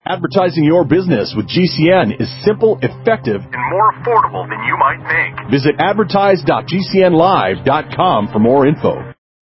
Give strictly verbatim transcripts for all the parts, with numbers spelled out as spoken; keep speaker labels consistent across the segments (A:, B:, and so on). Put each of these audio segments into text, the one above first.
A: Advertising your business with G C N is simple, effective, and more affordable than you might think. Visit advertise dot g c n live dot com for more info.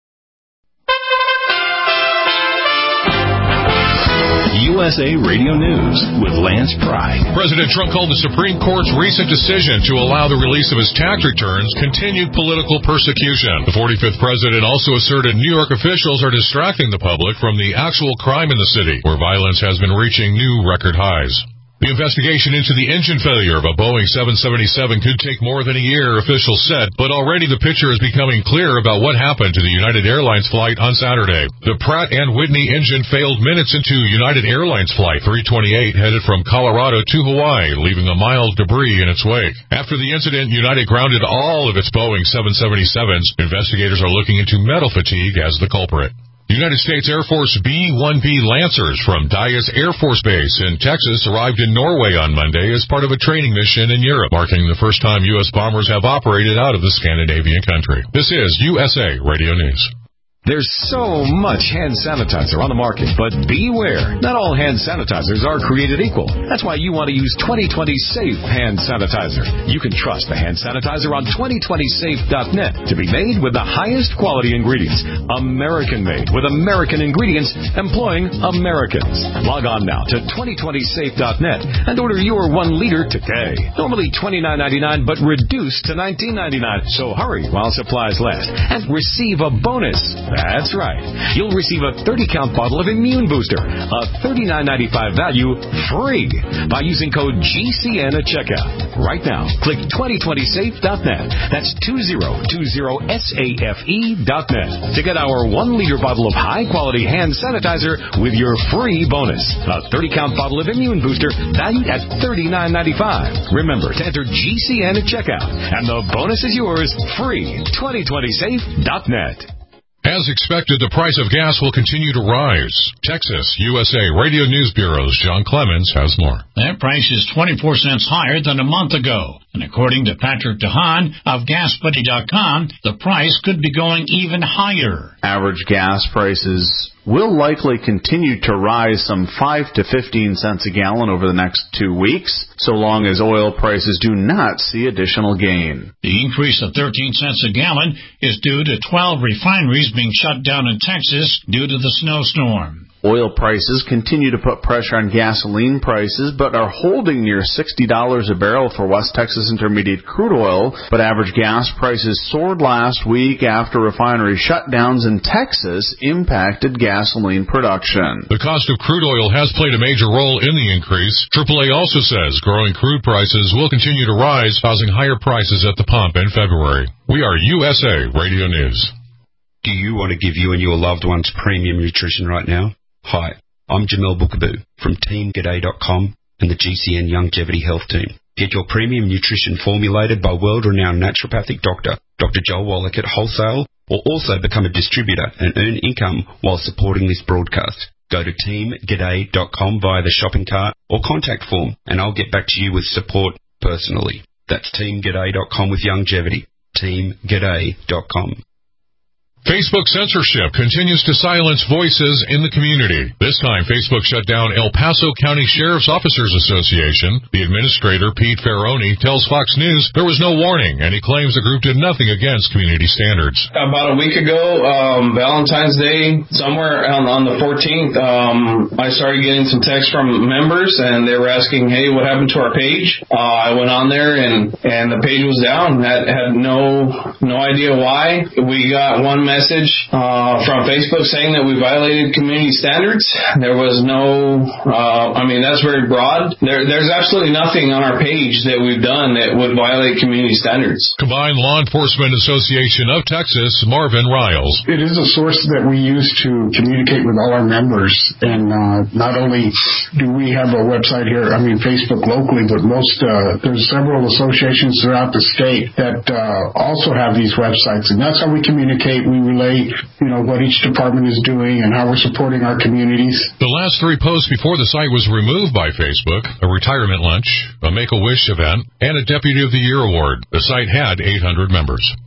B: U S A Radio News with Lance Pry.
C: President Trump called the Supreme Court's recent decision to allow the release of his tax returns continued political persecution. The forty-fifth president also asserted New York officials are distracting the public from the actual crime in the city, where violence has been reaching new record highs. The investigation into the engine failure of a Boeing seven seventy-seven could take more than a year, officials said, but already the picture is becoming clear about what happened to the United Airlines flight on Saturday. The Pratt and Whitney engine failed minutes into United Airlines flight three twenty-eight headed from Colorado to Hawaii, leaving a mile of debris in its wake. After the incident, United grounded all of its Boeing seven seventy-sevens. Investigators are looking into metal fatigue as the culprit. United States Air Force B one B Lancers from Dyess Air Force Base in Texas arrived in Norway on Monday as part of a training mission in Europe, marking the first time U S bombers have operated out of the Scandinavian country. This is U S A Radio News.
B: There's so much hand sanitizer on the market, but beware. Not all hand sanitizers are created equal. That's why you want to use twenty twenty Safe Hand Sanitizer. You can trust the hand sanitizer on twenty twenty safe dot net to be made with the highest quality ingredients. American-made with American ingredients employing Americans. Log on now to twenty twenty safe dot net and order your one liter today. Normally twenty-nine ninety-nine, but reduced to nineteen ninety-nine. So hurry while supplies last and receive a bonus. That's right. You'll receive a thirty count bottle of Immune Booster, a thirty-nine ninety-five value, free by using code G C N at checkout. Right now, click twenty twenty safe dot net. That's two thousand twenty safe dot net to get our one liter bottle of high-quality hand sanitizer with your free bonus. A thirty count bottle of Immune Booster valued at thirty-nine ninety-five. Remember to enter G C N at checkout, and the bonus is yours free. twenty twenty safe dot net.
C: As expected, the price of gas will continue to rise. Texas U S A Radio News Bureau's John Clemens has more.
D: That price is twenty-four cents higher than a month ago. And according to Patrick DeHaan of gas buddy dot com, the price could be going even higher.
E: Average gas prices will likely continue to rise some five to fifteen cents a gallon over the next two weeks, so long as oil prices do not see additional gain.
D: The increase of thirteen cents a gallon is due to twelve refineries being shut down in Texas due to the snowstorm.
E: Oil prices continue to put pressure on gasoline prices, but are holding near sixty dollars a barrel for West Texas Intermediate crude oil. But average gas prices soared last week after refinery shutdowns in Texas impacted gasoline production.
C: The cost of crude oil has played a major role in the increase. triple A also says growing crude prices will continue to rise, causing higher prices at the pump in February. We are U S A Radio News.
F: Do you want to give you and your loved ones premium nutrition right now? Hi, I'm Jamel Bookaboo from Team G'day dot com and the G C N Longevity Health Team. Get your premium nutrition formulated by world-renowned naturopathic doctor, Doctor Joel Wallach at wholesale, or also become a distributor and earn income while supporting this broadcast. Go to Team G'day dot com via the shopping cart or contact form, and I'll get back to you with support personally. That's Team G'day dot com with longevity. Team G'day dot com.
C: Facebook censorship continues to silence voices in the community. This time, Facebook shut down El Paso County Sheriff's Officers Association. The administrator, Pete Ferroni, tells Fox News there was no warning, and he claims the group did nothing against community standards.
G: About a week ago, um, Valentine's Day, somewhere on, on the fourteenth, um, I started getting some texts from members, and they were asking, hey, what happened to our page? Uh, I went on there, and, and the page was down. Had, had no, no idea why. We got one message message uh, from Facebook saying that we violated community standards. There was no, uh, I mean, that's very broad. There, there's absolutely nothing on our page that we've done that would violate community standards.
C: Combined Law Enforcement Association of Texas, Marvin Riles.
H: It is a source that we use to communicate with all our members. And uh, not only do we have a website here, I mean, Facebook locally, but most, uh, there's several associations throughout the state that uh, also have these websites. And that's how we communicate. We relay, you know, what each department is doing and how we're supporting our communities.
C: The last three posts before the site was removed by Facebook: a retirement lunch, a Make-A-Wish event, and a Deputy of the Year award. The site had eight hundred members.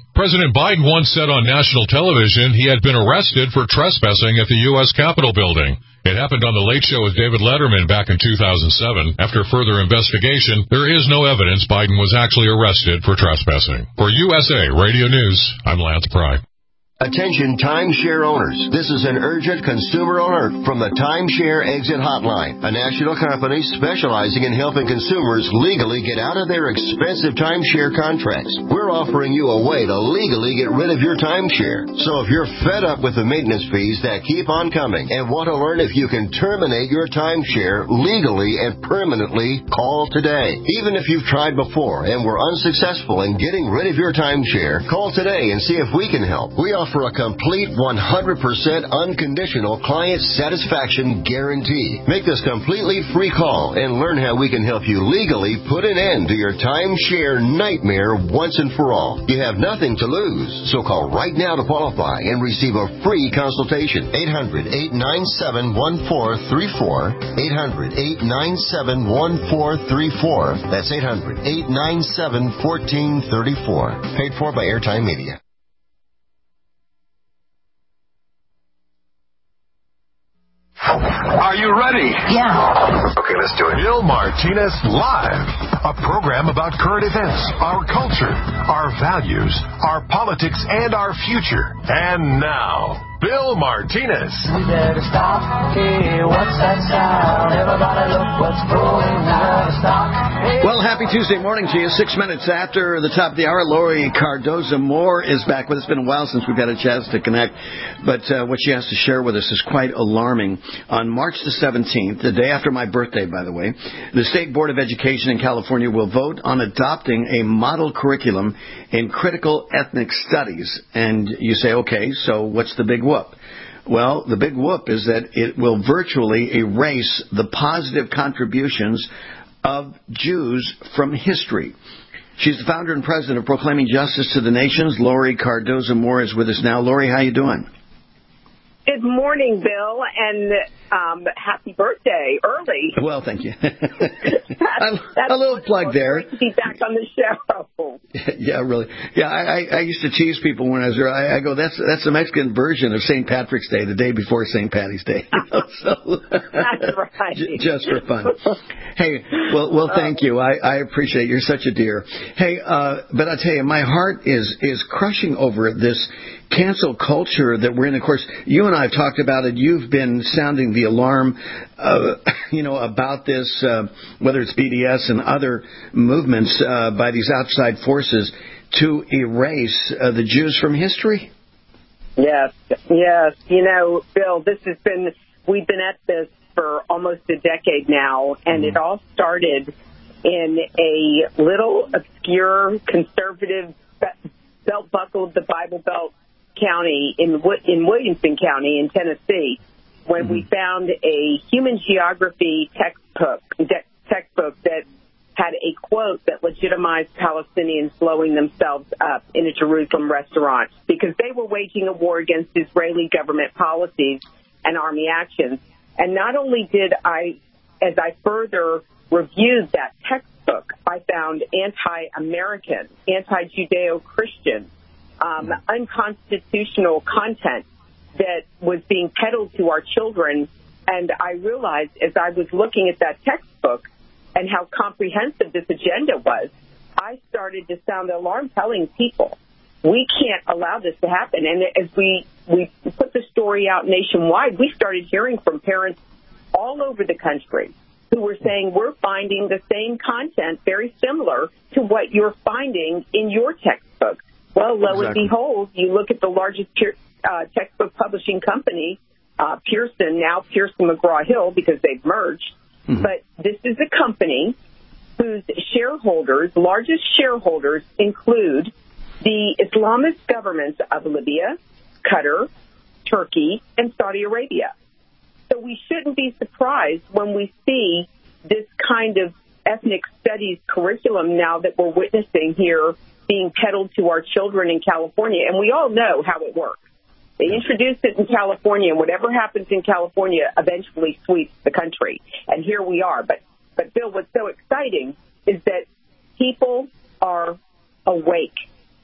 C: President Biden once said on national television he had been arrested for trespassing at the U S Capitol building. It happened on The Late Show with David Letterman back in two thousand seven. After further investigation, there is no evidence Biden was actually arrested for trespassing. For U S A Radio News, I'm Lance Pry.
I: Attention timeshare owners. This is an urgent consumer alert from the Timeshare Exit Hotline, a national company specializing in helping consumers legally get out of their expensive timeshare contracts. We're offering you a way to legally get rid of your timeshare. So if you're fed up with the maintenance fees that keep on coming and want to learn if you can terminate your timeshare legally and permanently, call today. Even if you've tried before and were unsuccessful in getting rid of your timeshare, call today and see if we can help. We offer for a complete one hundred percent unconditional client satisfaction guarantee. Make this completely free call and learn how we can help you legally put an end to your timeshare nightmare once and for all. You have nothing to lose, so call right now to qualify and receive a free consultation. eight hundred, eight nine seven, one four three four. eight hundred, eight nine seven, one four three four. That's eight hundred, eight nine seven, one four three four. Paid for by Airtime Media.
A: Are you ready?
J: Yeah.
A: Okay, let's do it. Bill Martinez Live, a program about current events, our culture, our values, our politics, and our future. And now, Bill Martinez.
J: We better stop. Hey, what's that sound? Everybody look what's going on. Stop. Hey.
K: Well, happy Tuesday morning to you. Six minutes after the top of the hour, Lori Cardoza-Moore is back with us. It's been a while since we've had a chance to connect, but uh, what she has to share with us is quite alarming. On March the seventeenth, the day after my birthday, by the way, the State Board of Education in California will vote on adopting a model curriculum in critical ethnic studies. And you say, okay, so what's the big whoop? Well, the big whoop is that it will virtually erase the positive contributions of Jews from history. She's the founder and president of Proclaiming Justice to the Nations. Lori Cardoza-Moore is with us now. Lori, how you doing?
L: Good morning, Bill, and um, happy birthday early.
K: Well, thank you.
L: that's, that's
K: a little plug there.
L: Great to be back on the show.
K: Yeah, really. Yeah, I, I used to tease people when I was there. I, I go, that's that's the Mexican version of Saint Patrick's Day, the day before Saint Patty's Day. You know, so,
L: that's right.
K: Just for fun. Hey, well, well, thank you. I, I appreciate it. You're such a dear. Hey, uh, but I tell you, my heart is is crushing over this cancel culture that we're in. Of course, you and I have talked about it. You've been sounding the alarm, uh, you know, about this, uh, whether it's B D S and other movements uh, by these outside forces to erase uh, the Jews from history.
L: Yes, yes. You know, Bill, this has been, we've been at this for almost a decade now, and mm. it all started in a little obscure conservative belt-buckled, the Bible Belt County in in Williamson County in Tennessee, when mm-hmm. we found a human geography textbook de- textbook that had a quote that legitimized Palestinians blowing themselves up in a Jerusalem restaurant because they were waging a war against Israeli government policies and army actions. And not only did I, as I further reviewed that textbook, I found anti-American, anti-Judeo-Christian, Um, unconstitutional content that was being peddled to our children. And I realized as I was looking at that textbook and how comprehensive this agenda was, I started to sound the alarm telling people, we can't allow this to happen. And as we, we put the story out nationwide, we started hearing from parents all over the country who were saying, we're finding the same content very similar to what you're finding in your textbook. Well, lo exactly. and behold, you look at the largest uh, textbook publishing company, uh, Pearson, now Pearson McGraw-Hill, because they've merged. Mm-hmm. But this is a company whose shareholders, largest shareholders, include the Islamist governments of Libya, Qatar, Turkey, and Saudi Arabia. So we shouldn't be surprised when we see this kind of ethnic studies curriculum now that we're witnessing here being peddled to our children in California. And we all know how it works. They introduced it in California, and whatever happens in California eventually sweeps the country. And here we are. But, but Bill, what's so exciting is that people are awake.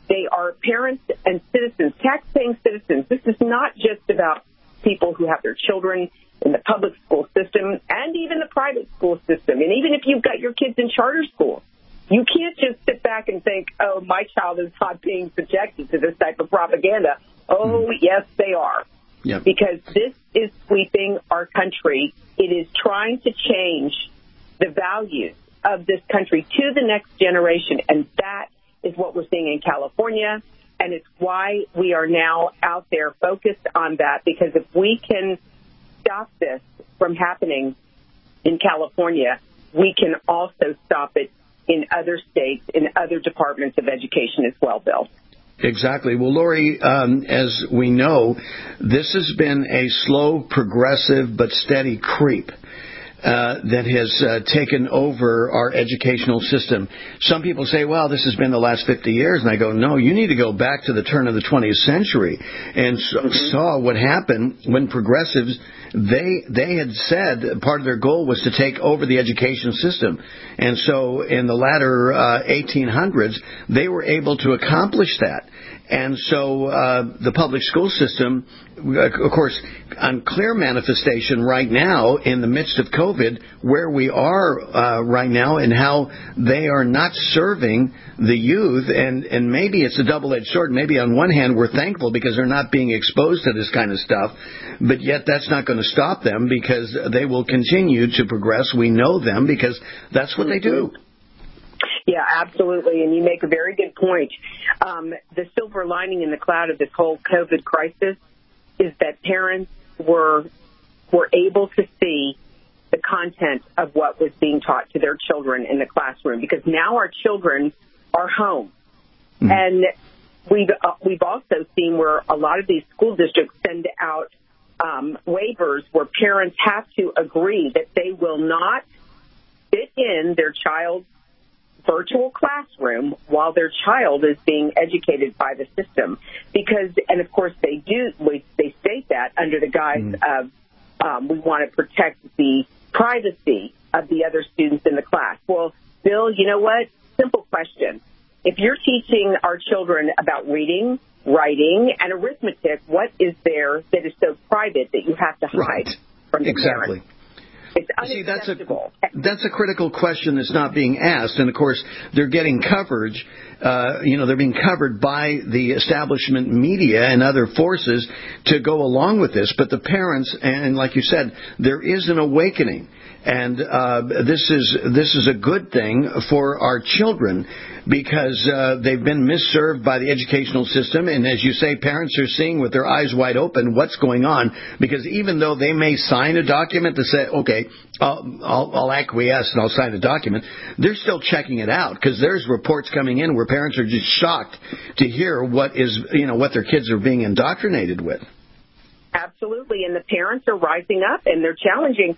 L: They are parents and citizens, tax-paying citizens. This is not just about people who have their children in the public school system and even the private school system. And even if you've got your kids in charter schools, you can't just sit back and think, oh, my child is not being subjected to this type of propaganda. Oh, mm. yes, they are.
K: Yep.
L: Because this is sweeping our country. It is trying to change the values of this country to the next generation. And that is what we're seeing in California. And it's why we are now out there focused on that, because if we can stop this from happening in California, we can also stop it in other states, in other departments of education as well, Bill.
K: Exactly. Well, Lori, um, as we know, this has been a slow, progressive, but steady creep Uh, that has uh, taken over our educational system. Some people say, well, this has been the last fifty years. And I go, no, you need to go back to the turn of the twentieth century and so, mm-hmm. saw what happened when progressives, they they had said part of their goal was to take over the education system. And so in the latter uh, eighteen hundreds, they were able to accomplish that. And so uh, the public school system, of course, on clear manifestation right now in the midst of COVID, where we are uh, right now and how they are not serving the youth. And, and maybe it's a double-edged sword. Maybe on one hand we're thankful because they're not being exposed to this kind of stuff, but yet that's not going to stop them because they will continue to progress. We know them because that's what they do.
L: Yeah, absolutely. And you make a very good point. Um, the silver lining in the cloud of this whole COVID crisis is that parents were were able to see the content of what was being taught to their children in the classroom, because now our children are home. Mm-hmm. And we've, uh, we've also seen where a lot of these school districts send out um, waivers where parents have to agree that they will not fit in their child's virtual classroom while their child is being educated by the system, because, and of course they do, they state that under the guise mm. of um, we want to protect the privacy of the other students in the class. Well, Bill, you know what? Simple question. If you're teaching our children about reading, writing, and arithmetic, what is there that is so private that you have to hide
K: right.
L: from the
K: exactly.
L: parents? It's
K: See, that's a that's a critical question that's not being asked, and of course they're getting coverage. Uh, you know, they're being covered by the establishment media and other forces to go along with this. But the parents, and like you said, there is an awakening, and uh, this is this is a good thing for our children, because uh, they've been misserved by the educational system. And as you say, parents are seeing with their eyes wide open what's going on, because even though they may sign a document to say, okay, I'll, I'll, I'll acquiesce and I'll sign a document, they're still checking it out, because there's reports coming in where parents are just shocked to hear what is, you know, what their kids are being indoctrinated with.
L: Absolutely. And the parents are rising up and they're challenging,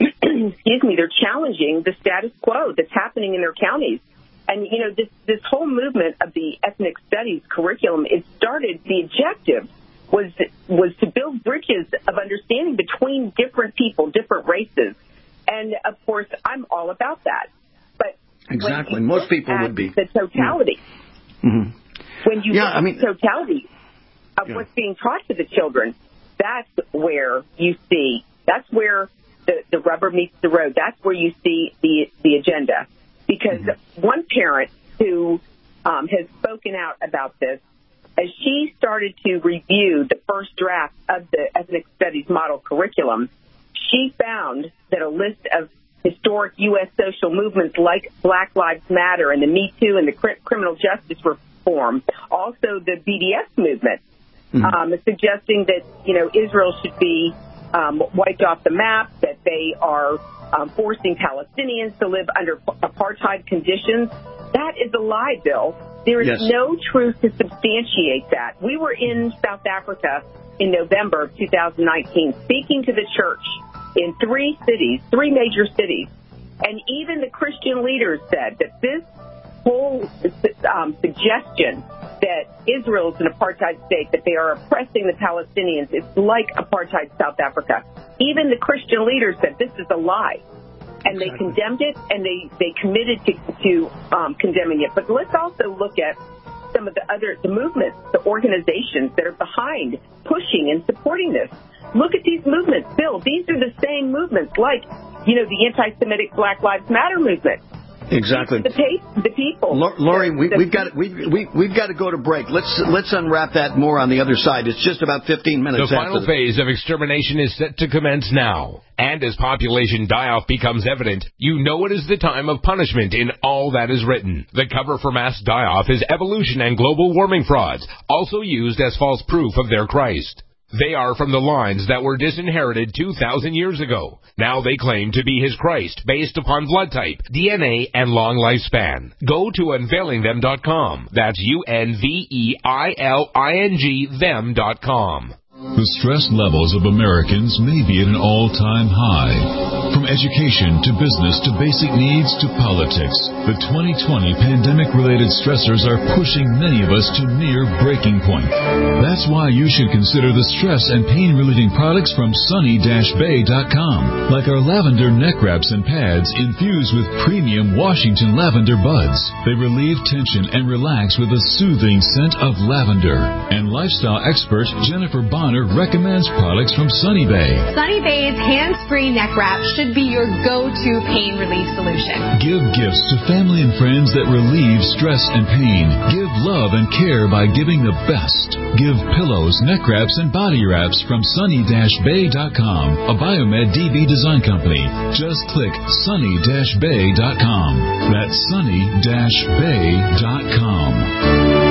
L: excuse me, they're challenging the status quo that's happening in their counties. And, you know, this, this whole movement of the ethnic studies curriculum, it started, the objective was was to build bridges of understanding between different people, different races. And, of course, I'm all about that. But
K: exactly, most people would be.
L: The totality.
K: Mm-hmm.
L: When you
K: yeah,
L: look
K: I mean,
L: at the totality of yeah. what's being taught to the children, that's where you see, that's where the, the rubber meets the road. That's where you see the, the agenda. Because mm-hmm. one parent who um, has spoken out about this, as she started to review the first draft of the ethnic studies model curriculum, she found that a list of historic U S social movements like Black Lives Matter and the Me Too and the cr- criminal justice reform, also the B D S movement, mm-hmm. um, suggesting that, you know, Israel should be um, wiped off the map, that they are Um, forcing Palestinians to live under apartheid conditions. That is a lie, Bill. There is
K: yes.
L: no truth to substantiate that. We were in South Africa in November of two thousand nineteen speaking to the church in three cities, three major cities. And even the Christian leaders said that this whole um, suggestion that Israel is an apartheid state, that they are oppressing the Palestinians, it's like apartheid South Africa. Even the Christian leaders said this is a lie. And exactly. they condemned it, and they, they committed to, to um, condemning it. But let's also look at some some of the other the movements, the organizations that are behind pushing and supporting this. Look at these movements, Bill. These are the same movements, like, you know, the anti-Semitic Black Lives Matter movement.
K: Exactly.
L: The, pa- the people.
K: Lori, we,
L: the,
K: we've got we, we we've got to go to break. Let's let's unwrap that more on the other side. It's just about fifteen minutes.
M: The final
K: after
M: phase of extermination is set to commence now. And as population die-off becomes evident, you know it is the time of punishment in all that is written. The cover for mass die-off is evolution and global warming frauds, also used as false proof of their Christ. They are from the lines that were disinherited two thousand years ago. Now they claim to be his Christ, based upon blood type, D N A, and long lifespan. Go to unveiling them dot com. That's U N V E I L I N G them dot com.
N: The stress levels of Americans may be at an all-time high. From education to business to basic needs to politics, the twenty twenty pandemic-related stressors are pushing many of us to near breaking point. That's why you should consider the stress and pain-relieving products from sunny dash bay dot com, like our lavender neck wraps and pads infused with premium Washington lavender buds. They relieve tension and relax with a soothing scent of lavender. And lifestyle expert Jennifer Bonner recommends products from Sunny Bay.
O: Sunny Bay's hands-free neck wrap should be your go-to pain relief solution.
N: Give gifts to family and friends that relieve stress and pain. Give love and care by giving the best. Give pillows, neck wraps, and body wraps from sunny dash bay dot com, a Biomed D B design company. Just click sunny dash bay dot com. That's sunny dash bay dot com.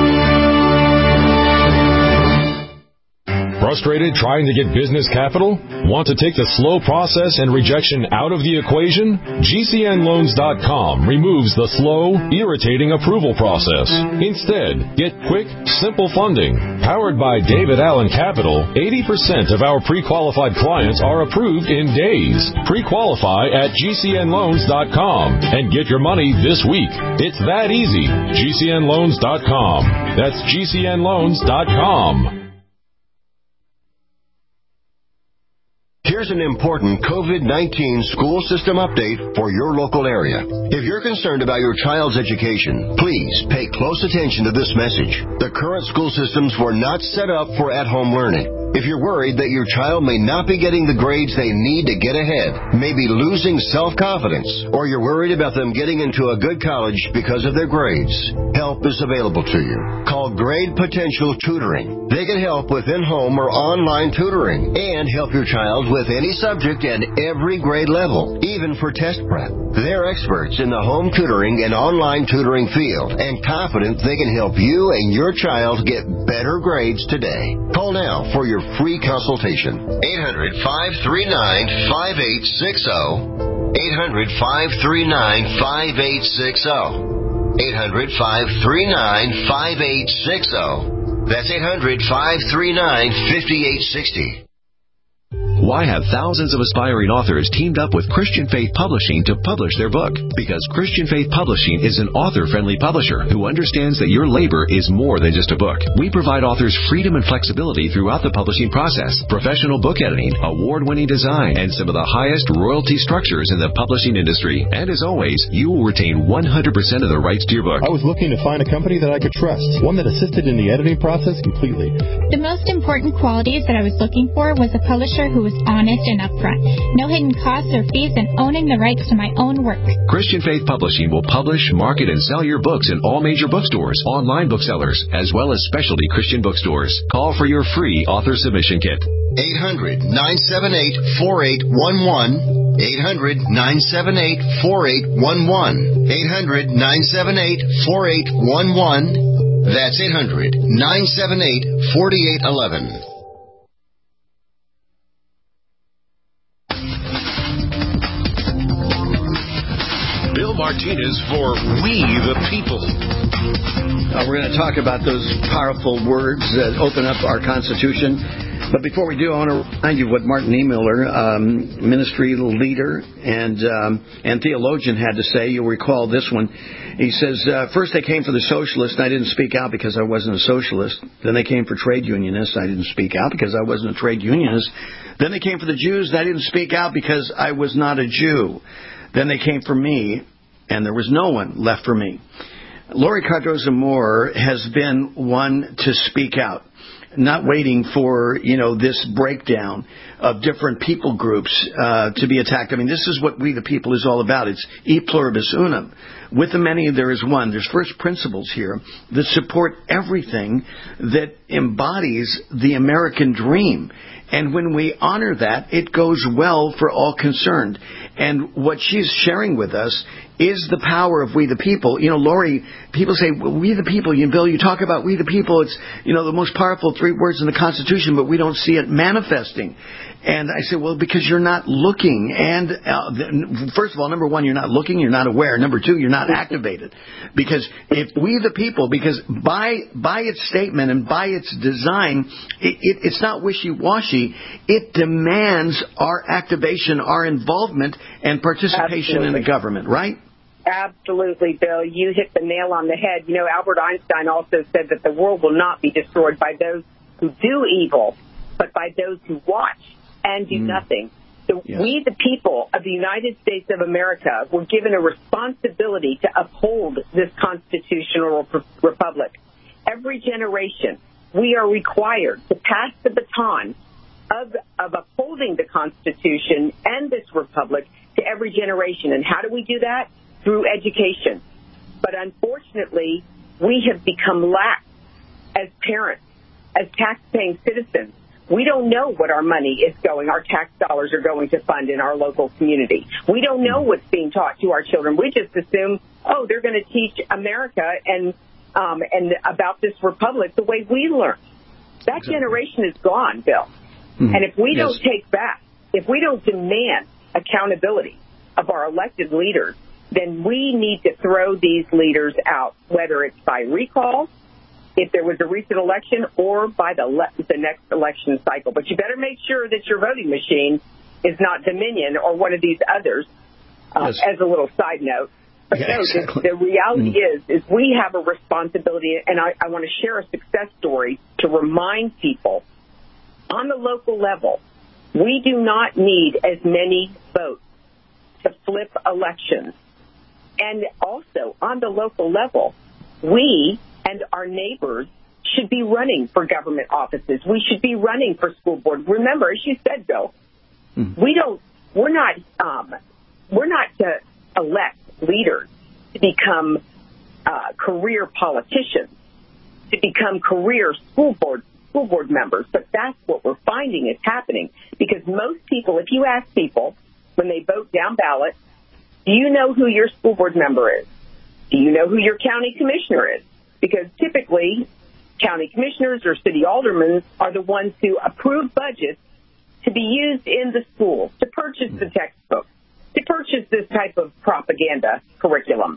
P: Frustrated trying to get business capital? Want to take the slow process and rejection out of the equation? G C N loans dot com removes the slow, irritating approval process. Instead, get quick, simple funding. Powered by David Allen Capital, eighty percent of our pre-qualified clients are approved in days. Pre-qualify at G C N loans dot com and get your money this week. It's that easy. G C N loans dot com. That's G C N loans dot com.
I: Here's an important COVID nineteen school system update for your local area. If you're concerned about your child's education, please pay close attention to this message. The current school systems were not set up for at-home learning. If you're worried that your child may not be getting the grades they need to get ahead, maybe losing self-confidence, or you're worried about them getting into a good college because of their grades, help is available to you. Call Grade Potential Tutoring. They can help with in-home or online tutoring and help your child with any subject and every grade level, even for test prep. They're experts in the home tutoring and online tutoring field and confident they can help you and your child get better grades today. Call now for your free consultation. eight hundred, five three nine, five eight six zero. eight hundred, five three nine, five eight six zero. eight hundred, five three nine, five eight six zero. That's eight hundred, five three nine, five eight six zero.
Q: Why have thousands of aspiring authors teamed up with Christian Faith Publishing to publish their book? Because Christian Faith Publishing is an author-friendly publisher who understands that your labor is more than just a book. We provide authors freedom and flexibility throughout the publishing process, professional book editing, award-winning design, and some of the highest royalty structures in the publishing industry. And as always, you will retain one hundred percent of the rights to your book.
R: I was looking to find a company that I could trust, one that assisted in the editing process completely.
S: The most important qualities that I was looking for was a publisher who was honest and upfront. No hidden costs or fees, and owning the rights to my own work.
Q: Christian Faith Publishing will publish, market, and sell your books in all major bookstores, online booksellers, as well as specialty Christian bookstores. Call for your free author submission kit.
I: eight hundred, nine seven eight, four eight one one. eight hundred, nine seven eight, four eight one one. eight hundred, nine seven eight, four eight one one. That's eight hundred, nine seven eight, four eight one one.
A: Bill Martinez for We the People.
K: Uh, we're going to talk about those powerful words that open up our Constitution. But before we do, I want to remind you what Martin Niemöller, um, ministry leader and um, and theologian, had to say. You'll recall this one. He says, uh, first they came for the socialists, and I didn't speak out because I wasn't a socialist. Then they came for trade unionists. I didn't speak out because I wasn't a trade unionist. Then they came for the Jews, and I didn't speak out because I was not a Jew. Then they came for me, and there was no one left for me. Laurie Cardoza Moore has been one to speak out, not waiting for, you know, this breakdown of different people groups uh, to be attacked. I mean, this is what We the People is all about. It's e pluribus unum. With the many, there is one. There's first principles here that support everything that embodies the American dream. And when we honor that, it goes well for all concerned. And what she's sharing with us is the power of We the People. You know, Lori, people say, well, We the People. You, Bill, you talk about We the People. It's, you know, the most powerful three words in the Constitution, but we don't see it manifesting. And I say, well, because you're not looking. And uh, first of all, number one, you're not looking, you're not aware. Number two, you're not activated. Because if We the People, because by by its statement and by its design, it, it, it's not wishy-washy. It demands our activation, our involvement, and participation Absolutely. in the government, right?
L: Absolutely, Bill. You hit the nail on the head. You know, Albert Einstein also said that the world will not be destroyed by those who do evil, but by those who watch and do mm. nothing. So yes. We, the people of the United States of America, were given a responsibility to uphold this constitutional republic. Every generation, we are required to pass the baton of, of upholding the Constitution and this republic to every generation. And how do we do that? Through education. But unfortunately, we have become lax as parents, as tax-paying citizens. We don't know what our money is going, our tax dollars are going to fund in our local community. We don't know what's being taught to our children. We just assume, oh, they're going to teach America and um, and about this republic the way we learned. That exactly. generation is gone, Bill. Mm-hmm. And if we yes. don't take back, if we don't demand accountability of our elected leaders, then we need to throw these leaders out, whether it's by recall, if there was a recent election, or by the le- the next election cycle. But you better make sure that your voting machine is not Dominion or one of these others, uh, yes. as a little side note. But yeah, no, exactly. the, the reality mm. is, is we have a responsibility, and I, I want to share a success story to remind people on the local level, we do not need as many votes to flip elections. And also, on the local level, we and our neighbors should be running for government offices. We should be running for school board. Remember, as you said, Bill, mm-hmm. we don't. We're not. Um, we're not to elect leaders to become uh, career politicians, to become career school board school board members. But that's what we're finding is happening, because most people, if you ask people when they vote down ballot, do you know who your school board member is? Do you know who your county commissioner is? Because typically, county commissioners or city aldermen are the ones who approve budgets to be used in the schools, to purchase the textbooks, to purchase this type of propaganda curriculum.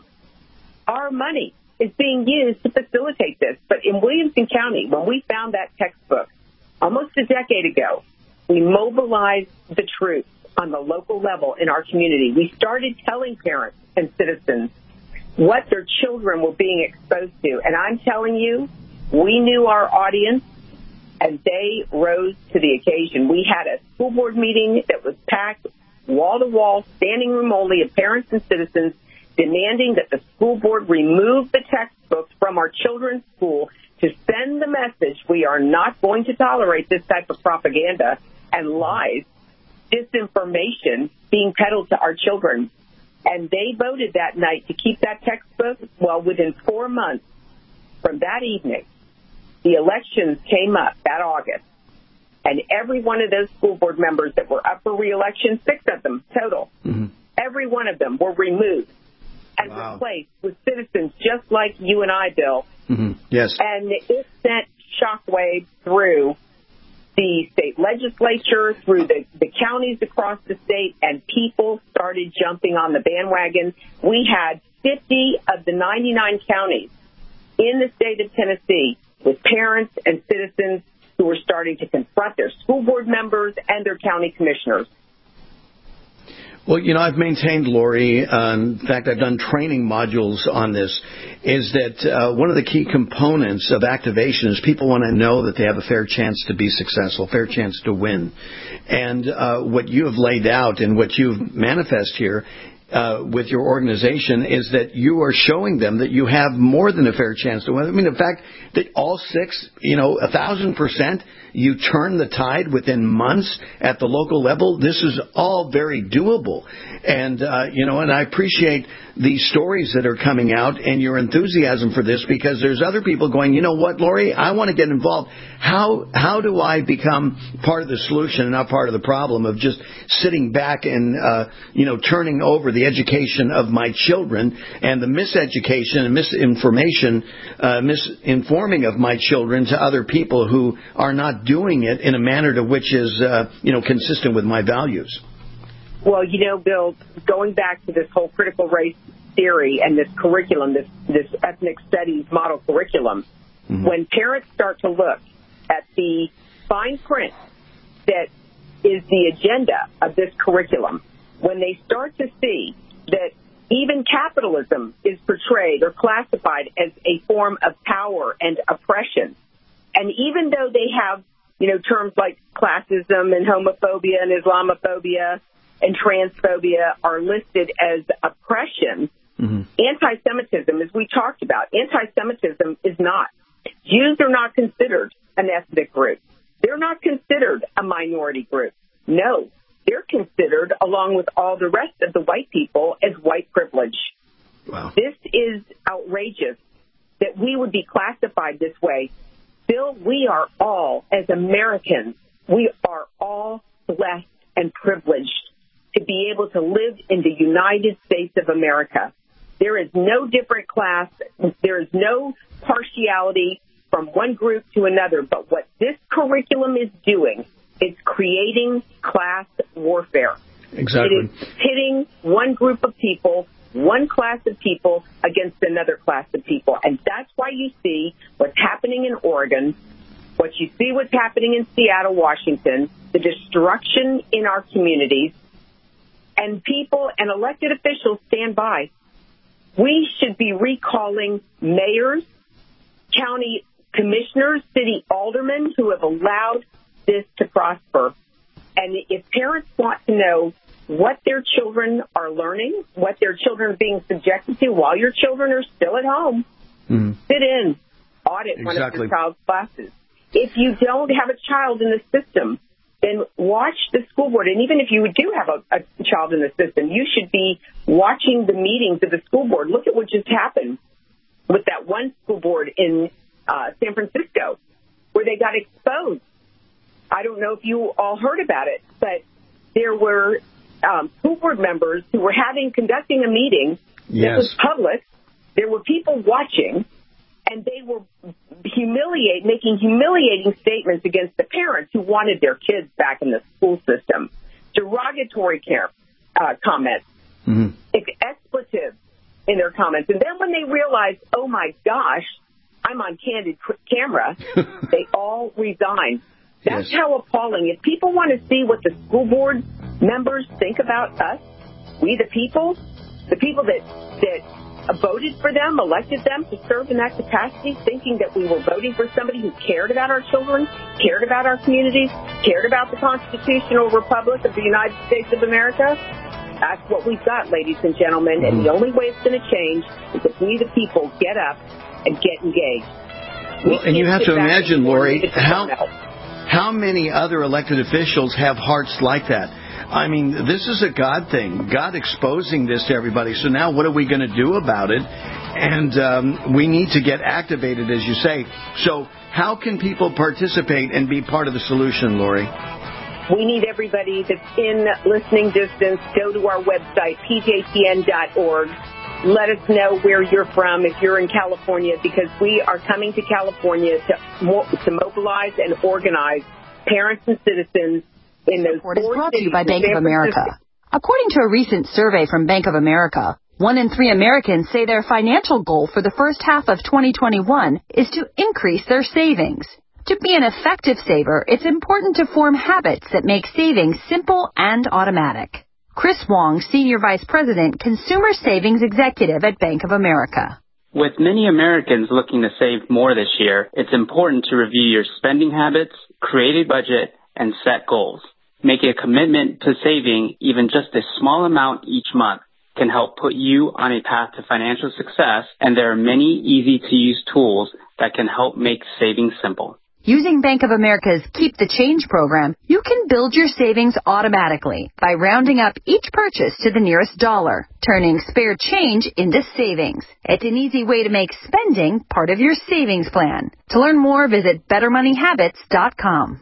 L: Our money is being used to facilitate this. But in Williamson County, when we found that textbook almost a decade ago, we mobilized the troops on the local level in our community. We started telling parents and citizens what their children were being exposed to. And I'm telling you, we knew our audience, and they rose to the occasion. We had a school board meeting that was packed, wall-to-wall, standing room only, of parents and citizens demanding that the school board remove the textbooks from our children's school to send the message we are not going to tolerate this type of propaganda and lies, disinformation being peddled to our children. And they voted that night to keep that textbook. Well, within four months from that evening, the elections came up that August. And every one of those school board members that were up for re-election, six of them total, mm-hmm. every one of them were removed and wow. replaced with citizens just like you and I, Bill.
K: Mm-hmm. Yes.
L: And it sent shockwaves through the state legislature, through the, the counties across the state, and people started jumping on the bandwagon. We had fifty of the ninety-nine counties in the state of Tennessee with parents and citizens who were starting to confront their school board members and their county commissioners.
K: Well, you know, I've maintained, Lori, uh, in fact, I've done training modules on this, is that uh, one of the key components of activation is people want to know that they have a fair chance to be successful, fair chance to win. And uh, what you have laid out and what you've manifest here uh, with your organization is that you are showing them that you have more than a fair chance to win. I mean, the fact that all six, you know, a thousand percent, you turn the tide within months at the local level. This is all very doable. And, uh, you know, and I appreciate the stories that are coming out and your enthusiasm for this, because there's other people going, you know what, Lori, I want to get involved. How how do I become part of the solution and not part of the problem of just sitting back and, uh, you know, turning over the education of my children and the miseducation and misinformation, uh, misinforming of my children to other people who are not doing it in a manner to which is, uh, you know, consistent with my values?
L: Well, you know, Bill, going back to this whole critical race theory and this curriculum, this, this ethnic studies model curriculum, mm-hmm. when parents start to look at the fine print that is the agenda of this curriculum, when they start to see that even capitalism is portrayed or classified as a form of power and oppression, and even though they have, you know, terms like classism and homophobia and Islamophobia and transphobia are listed as oppression, mm-hmm. anti-Semitism, as we talked about, anti-Semitism is not. Jews are not considered an ethnic group. They're not considered a minority group. No, they're considered, along with all the rest of the white people, as white privilege.
K: Wow.
L: This is outrageous that we would be classified this way. Bill, we are all, as Americans, we are all blessed and privileged to be able to live in the United States of America. There is no different class. There is no partiality from one group to another. But what this curriculum is doing is creating class warfare.
K: Exactly.
L: It is pitting one group of people, one class of people, against another class of people. And that's why you see what's happening in Oregon, what you see what's happening in Seattle, Washington, the destruction in our communities. And people and elected officials stand by. We should be recalling mayors, county commissioners, city aldermen who have allowed this to prosper. And if parents want to know what their children are learning, what their children are being subjected to while your children are still at home, mm-hmm. sit in, audit exactly. one of your child's classes. If you don't have a child in the system, then watch the school board. And even if you do have a, a child in the system, you should be watching the meetings of the school board. Look at what just happened with that one school board in uh, San Francisco where they got exposed. I don't know if you all heard about it, but there were um, school board members who were having, conducting a meeting
K: yes.
L: that was public. There were people watching, and they were humiliate, making humiliating statements against the parents who wanted their kids back in the school system. Derogatory care, uh, comments, mm-hmm. expletives in their comments. And then when they realized, oh, my gosh, I'm on candid camera, they all resigned. That's yes. how appalling. If people want to see what the school board members think about us, we the people, the people that that voted for them, elected them to serve in that capacity, thinking that we were voting for somebody who cared about our children, cared about our communities, cared about the constitutional republic of the United States of America. That's what we've got, ladies and gentlemen. And the only way it's going to change is if we, the people, get up and get engaged.
K: Well, and you have to imagine, Lori, how, how many other elected officials have hearts like that? I mean, this is a God thing, God exposing this to everybody. So now what are we going to do about it? And um, we need to get activated, as you say. So how can people participate and be part of the solution, Lori?
L: We need everybody that's in listening distance. Go to our website, P J T N dot org. Let us know where you're from if you're in California, because we are coming to California to, mo- to mobilize and organize parents and citizens in those
T: Report is brought to you by Bank of America. According to a recent survey from Bank of America, one in three Americans say their financial goal for the first half of twenty twenty-one is to increase their savings. To be an effective saver, it's important to form habits that make savings simple and automatic. Chris Wong, Senior Vice President, Consumer Savings Executive at Bank of America.
U: With many Americans looking to save more this year, it's important to review your spending habits, create a budget, and set goals. Make a commitment to saving even just a small amount each month. can help put you on a path to financial success, and there are many easy-to-use tools that can help make saving simple.
T: Using Bank of America's Keep the Change program, you can build your savings automatically by rounding up each purchase to the nearest dollar, turning spare change into savings. It's an easy way to make spending part of your savings plan. To learn more, visit better money habits dot com.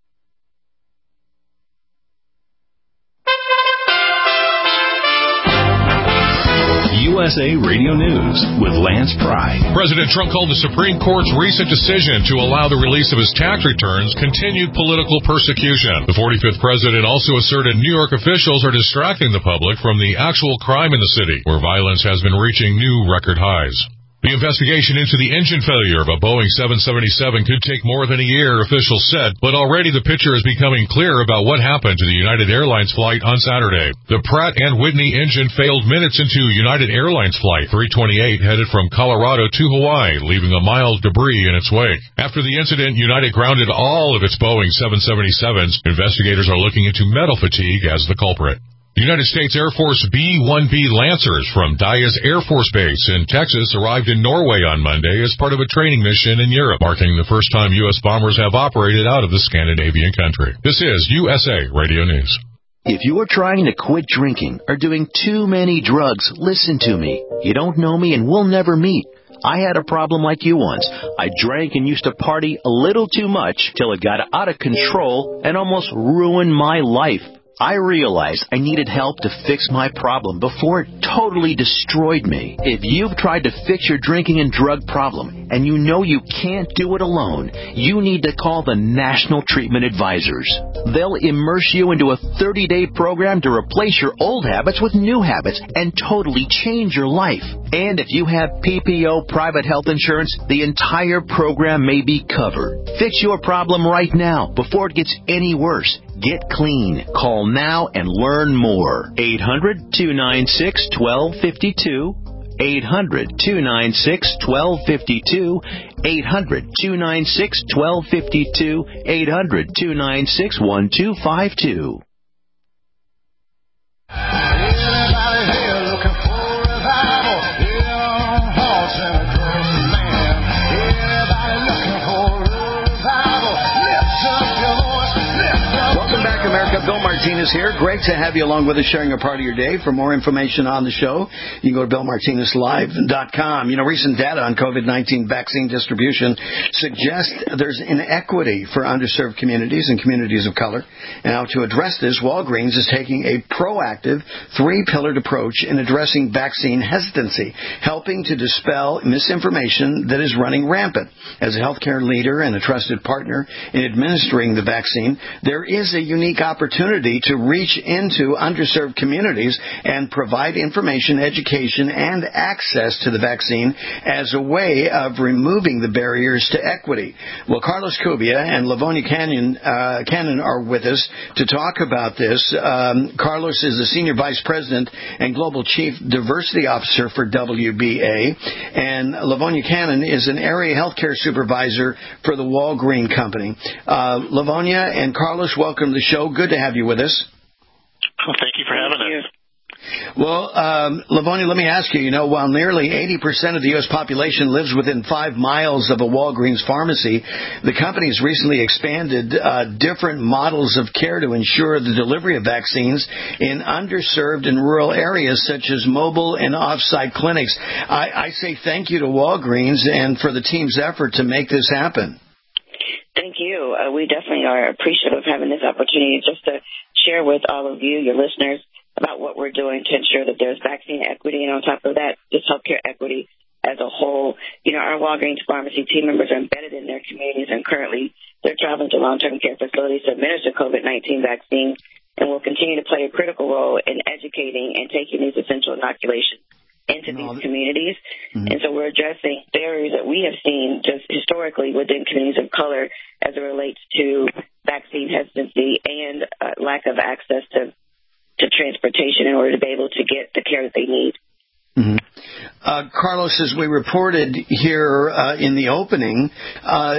N: U S A Radio News with Lance Pry.
C: President Trump called the Supreme Court's recent decision to allow the release of his tax returns continued political persecution. The forty-fifth president also asserted New York officials are distracting the public from the actual crime in the city, where violence has been reaching new record highs. The investigation into the engine failure of a Boeing seven seventy-seven could take more than a year, officials said, but already the picture is becoming clear about what happened to the United Airlines flight on Saturday. The Pratt and Whitney engine failed minutes into United Airlines flight three twenty-eight headed from Colorado to Hawaii, leaving a mild debris in its wake. After the incident, United grounded all of its Boeing seven seventy-sevens. Investigators are looking into metal fatigue as the culprit. United States Air Force B one B Lancers from Dyess Air Force Base in Texas arrived in Norway on Monday as part of a training mission in Europe, marking the first time U S bombers have operated out of the Scandinavian country. This is U S A Radio News.
B: If you are trying to quit drinking or doing too many drugs, listen to me. You don't know me and we'll never meet. I had a problem like you once. I drank and used to party a little too much till it got out of control and almost ruined my life. I realized I needed help to fix my problem before it totally destroyed me. If you've tried to fix your drinking and drug problem and you know you can't do it alone, you need to call the National Treatment Advisors. They'll immerse you into a thirty-day program to replace your old habits with new habits and totally change your life. And if you have P P O private health insurance, the entire program may be covered. Fix your problem right now before it gets any worse. Get clean. Call now and learn more. eight hundred, two nine six, one two five two. eight hundred, two nine six, one two five two. eight hundred, two nine six, one two five two. eight hundred, two nine six, one two five two.
K: Bill Martinez here. Great to have you along with us, sharing a part of your day. For more information on the show, you can go to bill martinez live dot com. You know, recent data on COVID nineteen vaccine distribution suggests there's inequity for underserved communities and communities of color. Now, to address this, Walgreens is taking a proactive, three-pillared approach in addressing vaccine hesitancy, helping to dispel misinformation that is running rampant. As a healthcare leader and a trusted partner in administering the vaccine, there is a unique opportunity to reach into underserved communities and provide information, education, and access to the vaccine as a way of removing the barriers to equity. Well, Carlos Cubia and Lavonia Cannon, uh, Cannon are with us to talk about this. Um, Carlos is the Senior Vice President and Global Chief Diversity Officer for W B A, and Lavonia Cannon is an Area Healthcare Supervisor for the Walgreen Company. Uh, Lavonia and Carlos, welcome to the show. Good to have you with us.
V: Well, thank you for having us.
K: Well, um, Lavonia, let me ask you, you know, while nearly eighty percent of the U S population lives within five miles of a Walgreens pharmacy, the company has recently expanded uh, different models of care to ensure the delivery of vaccines in underserved and rural areas, such as mobile and off-site clinics. I, I say thank you to Walgreens and for the team's effort to make this happen.
W: Thank you. Uh, we definitely are appreciative of having this opportunity just to share with all of you, your listeners, about what we're doing to ensure that there's vaccine equity, and on top of that, just healthcare equity as a whole. You know, our Walgreens pharmacy team members are embedded in their communities, and currently they're traveling to long-term care facilities to administer COVID nineteen vaccines, and will continue to play a critical role in educating and taking these essential inoculations into no, these communities. Mm-hmm. And so we're addressing barriers that we have seen just historically within communities of color as it relates to vaccine hesitancy and uh, lack of access to, to transportation in order to be able to get the care that they need.
K: Mm-hmm. Uh, Carlos, as we reported here uh, in the opening, uh,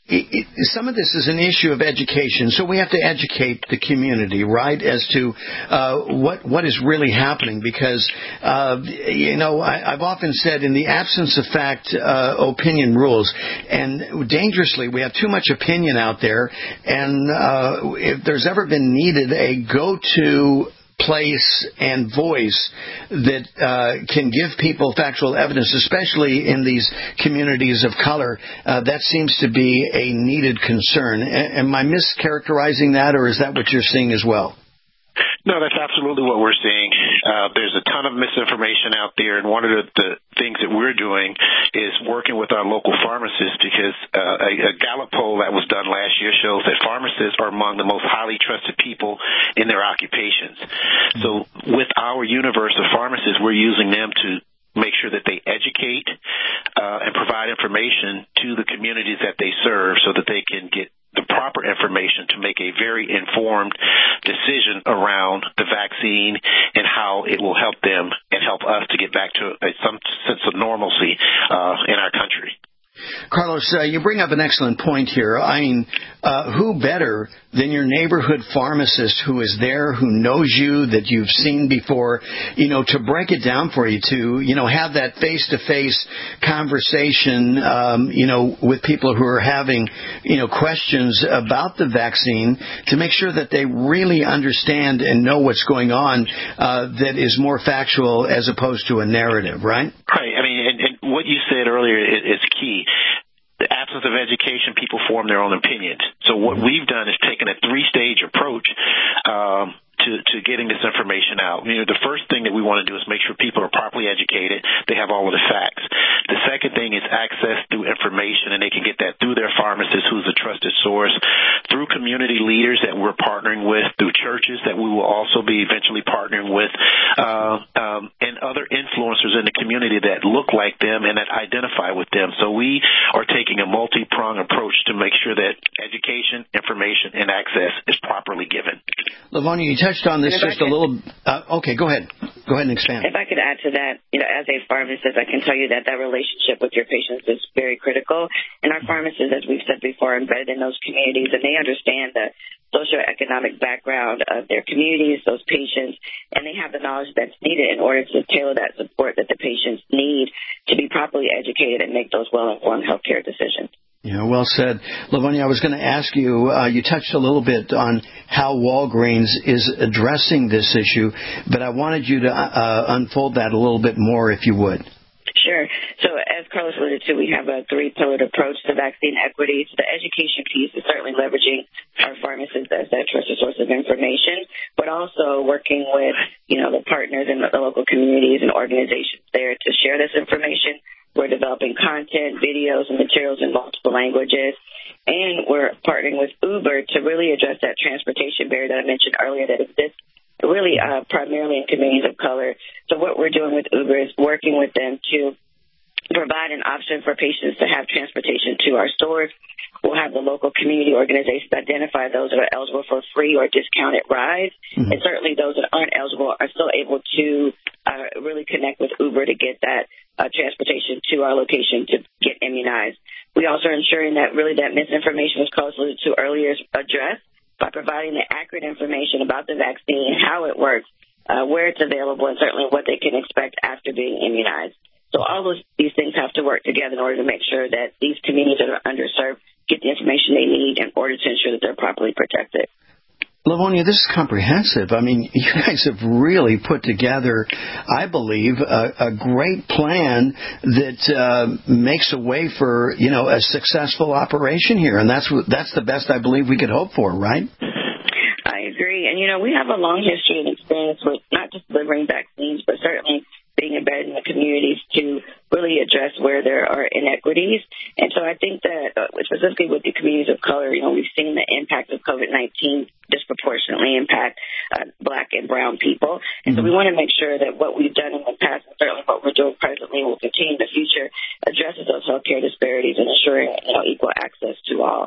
K: it, it, some of this is an issue of education, so we have to educate the community, right, as to uh, what what is really happening. Because uh, you know, I, I've often said, in the absence of fact, uh, opinion rules, and dangerously, we have too much opinion out there. And uh, if there's ever been needed a go-to place and voice that uh, can give people factual evidence, especially in these communities of color, uh, that seems to be a needed concern. A- am I mischaracterizing that, or is that what you're seeing as well?
V: No, that's absolutely what we're seeing. Uh, there's a ton of misinformation out there, and one of the, the things that we're doing is working with our local pharmacists, because uh, a, a Gallup poll that was done last year shows that pharmacists are among the most highly trusted people in their occupations. So with our universe of pharmacists, we're using them to make sure that they educate uh, and provide information to the communities that they serve so that they can get the proper information to make a very informed decision around the vaccine and how it will help them and help us to get back to a, some sense of normalcy uh, in our country.
K: Carlos, uh, you bring up an excellent point here. I mean, uh, who better than your neighborhood pharmacist who is there, who knows you, that you've seen before, you know, to break it down for you, to, you know, have that face-to-face conversation, um, you know, with people who are having, you know, questions about the vaccine, to make sure that they really understand and know what's going on, uh, that is more factual as opposed to a narrative, right?
V: Right. I mean, and, and what you said earlier is, is key. The absence of education, people form their own opinions. So what we've done is taken a three-stage approach um, to, to getting this information out. You know, the first thing that we want to do is make sure people are properly educated, they have all of the facts. The second thing is access through information, and they can get that through their pharmacist, who's a trusted source, through community leaders that we're partnering with, through churches that we will also be eventually partnering with, uh, um, and other influencers in the community that look like them and that identify with them. So we are taking a multi-pronged approach to make sure that education, information, and access is properly given.
K: Lavonia, you touched on this just a little. Uh, okay, go ahead. Go ahead and expand.
W: If I could add to that, you know, as a pharmacist, I can tell you that that relationship with your patients is very critical. And our pharmacists, as we've said before, are embedded in those communities, and they understand the socioeconomic background of their communities, those patients, and they have the knowledge that's needed in order to tailor that support that the patients need to be properly educated and make those well-informed healthcare decisions.
K: Yeah, well said. Lavonia, I was going to ask you, uh, you touched a little bit on how Walgreens is addressing this issue, but I wanted you to uh, unfold that a little bit more, if you would.
W: Sure. So as Carlos alluded to, we have a three-pillared approach to vaccine equity. So the education piece is certainly leveraging our pharmacists as that trusted source of information, but also working with, you know, the partners in the local communities and organizations there to share this information. We're developing content, videos, and materials in multiple languages. And we're partnering with Uber to really address that transportation barrier that I mentioned earlier that exists really uh, primarily in communities of color. So what we're doing with Uber is working with them to provide an option for patients to have transportation to our stores. We'll have the local community organizations identify those that are eligible for free or discounted rides. Mm-hmm. And certainly those that aren't eligible are still able to uh, really connect with Uber to get that uh, transportation to our location to get immunized. We also are ensuring that really that misinformation, as Carlos alluded to earlier, is addressed by providing the accurate information about the vaccine, how it works, uh, where it's available, and certainly what they can expect after being immunized. So all those, these things have to work together in order to make sure that these communities that are underserved get the information they need in order to ensure that they're properly protected.
K: Lavonia, this is comprehensive. I mean, you guys have really put together, I believe, a, a great plan that uh, makes a way for, you know, a successful operation here. And that's that's the best I believe we could hope for, right?
W: I agree. And, you know, we have a long history and experience with not just delivering vaccines, but certainly being embedded in the communities to really address where there are inequities. And so I think that uh, specifically with the communities of color, you know, we've seen the impact of COVID nineteen disproportionately impact uh, Black and brown people. And mm-hmm. so we want to make sure that what we've done in the past and certainly what we're doing presently and will continue in the future addresses those healthcare disparities and ensuring, you know, equal access to all.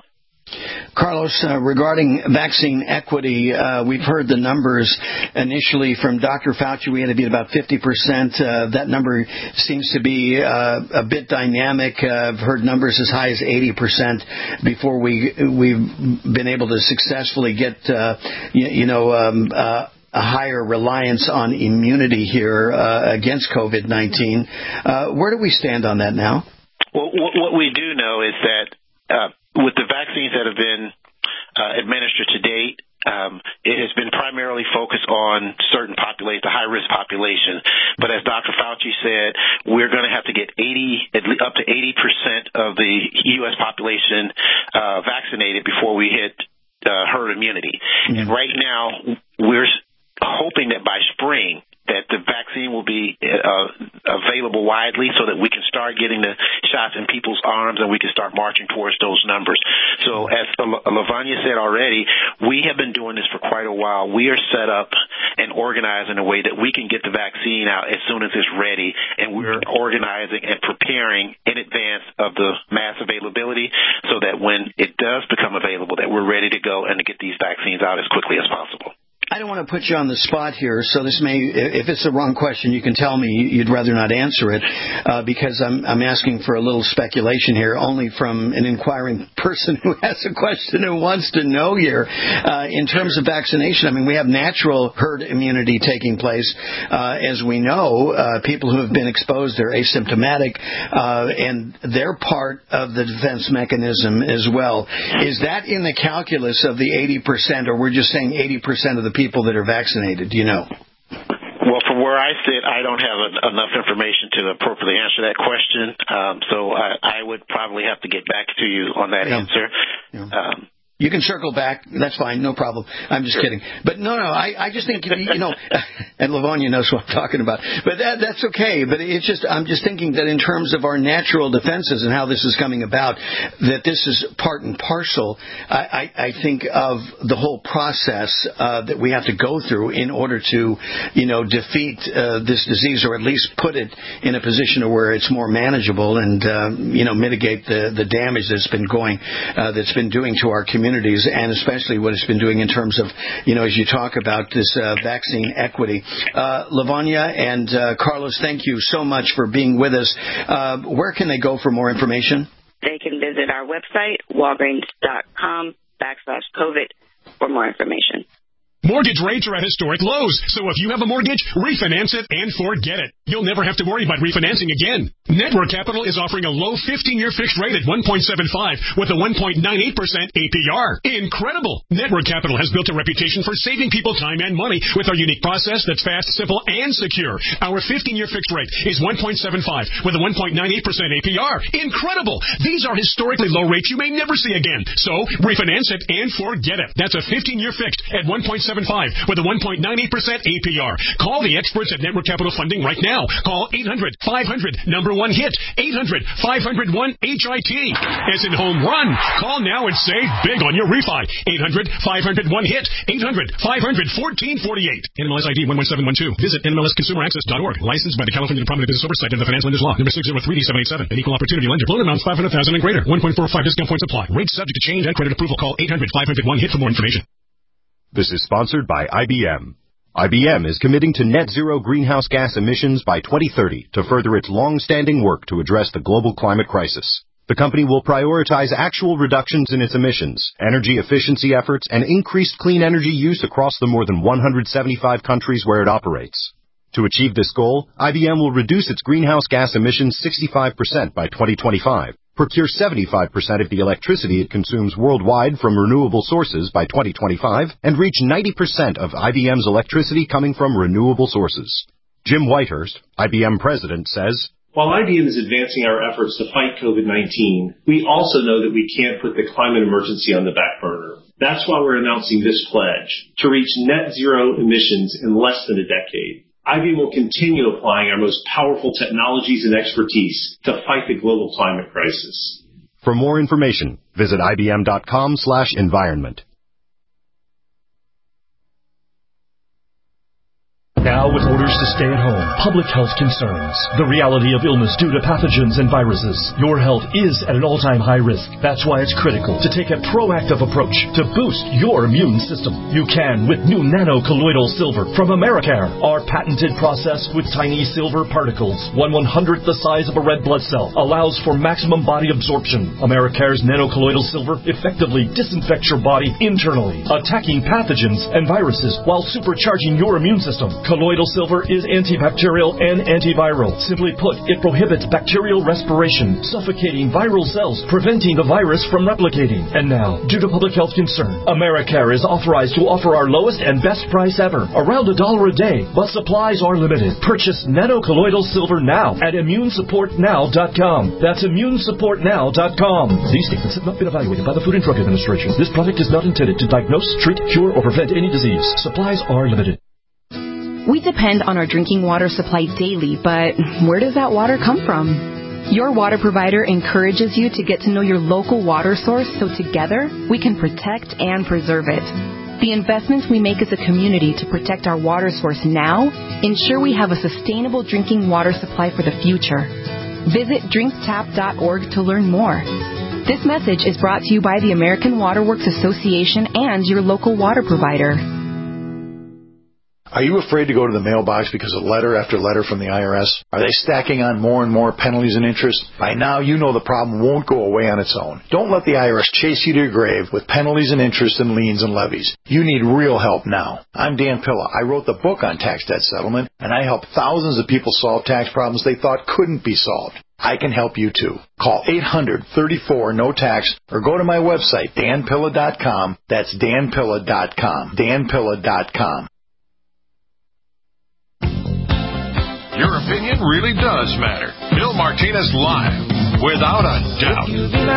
K: Carlos, uh, regarding vaccine equity, uh, we've heard the numbers initially from Doctor Fauci. We had to be at about fifty percent. Uh, that number seems to be uh, a bit dynamic. Uh, I've heard numbers as high as eighty percent before we, we've been able to successfully get, uh, you, you know, um, uh, a higher reliance on immunity here uh, against COVID nineteen. Uh, where do we stand on that now?
V: Well, what we do know is that uh, with the vaccines that have been uh, administered to date, um, it has been primarily focused on certain populations, the high-risk population. But as Doctor Fauci said, we're going to have to get eighty, up to eighty percent of the U S population uh, vaccinated before we hit uh, herd immunity. Mm-hmm. And right now, we're hoping that by spring that the vaccine will be uh, available widely so that we can start getting the shots in people's arms and we can start marching towards those numbers. So as Lavanya said already, we have been doing this for quite a while. We are set up and organized in a way that we can get the vaccine out as soon as it's ready, and we're organizing and preparing in advance of the mass availability so that when it does become available that we're ready to go and to get these vaccines out as quickly as possible.
K: I don't want to put you on the spot here, so this may, if it's the wrong question, you can tell me you'd rather not answer it, uh, because I'm, I'm asking for a little speculation here, only from an inquiring person who has a question and wants to know here. Uh, in terms of vaccination, I mean, we have natural herd immunity taking place. Uh, as we know, uh, people who have been exposed, they're asymptomatic, uh, and they're part of the defense mechanism as well. Is that in the calculus of the eighty percent, or we're just saying eighty percent of the people that are vaccinated, do you know?
V: Well, from where I sit, I don't have a, enough information to appropriately answer that question, um, so I, I would probably have to get back to you on that yeah. answer.
K: Yeah. Um, You can circle back. That's fine. No problem. I'm just sure. kidding. But no, no, I, I just think, you know, and Lavanya knows what I'm talking about. But that, that's okay. But it's just, I'm just thinking that in terms of our natural defenses and how this is coming about, that this is part and parcel, I, I, I think of the whole process uh, that we have to go through in order to, you know, defeat uh, this disease, or at least put it in a position where it's more manageable and, uh, you know, mitigate the, the damage that's been going, uh, that's been doing to our community. And especially what it's been doing in terms of, you know, as you talk about this uh, vaccine equity. Uh, Lavanya and uh, Carlos, thank you so much for being with us. Uh, where can they go for more information?
W: They can visit our website, walgreens.com backslash COVID for more information.
D: Mortgage rates are at historic lows, so if you have a mortgage, refinance it and forget it. You'll never have to worry about refinancing again. Network Capital is offering a low fifteen-year fixed rate at one point seven five with a one point nine eight percent A P R. Incredible! Network Capital has built a reputation for saving people time and money with our unique process that's fast, simple, and secure. Our fifteen-year fixed rate is one point seven five with a one point nine eight percent A P R. Incredible! These are historically low rates you may never see again. So, refinance it and forget it. That's a fifteen-year fixed at one point seven five with a one point nine eight percent A P R. Call the experts at Network Capital Funding right now. Call eight hundred five hundred number one hit. eight hundred five hundred one H I T. As in home run. Call now and save big on your refi. eight hundred five hundred one hit. eight hundred five hundred fourteen forty-eight. N M L S I D one one seven one two. Visit N M L S consumer access dot org. Licensed by the California Department of Business Oversight and the Finance Lenders Law. Number six zero three D seven eight seven. An equal opportunity lender. Loan amount five hundred thousand dollars and greater. one point four five discount points apply. Rates subject to change and credit approval. Call eight hundred five hundred one hit for more information.
E: This is sponsored by I B M. I B M is committing to net zero greenhouse gas emissions by twenty thirty to further its long-standing work to address the global climate crisis. The company will prioritize actual reductions in its emissions, energy efficiency efforts, and increased clean energy use across the more than one hundred seventy-five countries where it operates. To achieve this goal, I B M will reduce its greenhouse gas emissions sixty-five percent by twenty twenty-five, procure seventy-five percent of the electricity it consumes worldwide from renewable sources by twenty twenty-five, and reach ninety percent of I B M's electricity coming from renewable sources. Jim Whitehurst, I B M president, says,
F: "While I B M is advancing our efforts to fight COVID nineteen, we also know that we can't put the climate emergency on the back burner. That's why we're announcing this pledge, to reach net zero emissions in less than a decade. I B M will continue applying our most powerful technologies and expertise to fight the global climate crisis."
E: For more information, visit ibm.com slash environment.
G: Now with orders to stay at home, public health concerns, the reality of illness due to pathogens and viruses, your health is at an all-time high risk. That's why it's critical to take a proactive approach to boost your immune system. You can with new nano-colloidal silver from Americare. Our patented process with tiny silver particles, one one-hundredth the size of a red blood cell, allows for maximum body absorption. Americare's nano-colloidal silver effectively disinfects your body internally, attacking pathogens and viruses while supercharging your immune system. Colloidal silver is antibacterial and antiviral. Simply put, it prohibits bacterial respiration, suffocating viral cells, preventing the virus from replicating. And now, due to public health concern, Americare is authorized to offer our lowest and best price ever, around a dollar a day, but supplies are limited. Purchase nano-colloidal silver now at immune support now dot com. That's immune support now dot com. These statements have not been evaluated by the Food and Drug Administration. This product is not intended to diagnose, treat, cure, or prevent any disease. Supplies are limited.
H: We depend on our drinking water supply daily, but where does that water come from? Your water provider encourages you to get to know your local water source so together we can protect and preserve it. The investments we make as a community to protect our water source now ensure we have a sustainable drinking water supply for the future. Visit drink tap dot org to learn more. This message is brought to you by the American Water Works Association and your local water provider.
J: Are you afraid to go to the mailbox because of letter after letter from the I R S? Are they stacking on more and more penalties and interest? By now, you know the problem won't go away on its own. Don't let the I R S chase you to your grave with penalties and interest and liens and levies. You need real help now. I'm Dan Pilla. I wrote the book on tax debt settlement, and I helped thousands of people solve tax problems they thought couldn't be solved. I can help you too. Call eight hundred, thirty-four, no tax or go to my website, dan pilla dot com. That's dan pilla dot com. dan pilla dot com.
A: Your opinion really does matter. Bill Martinez Live, without a doubt.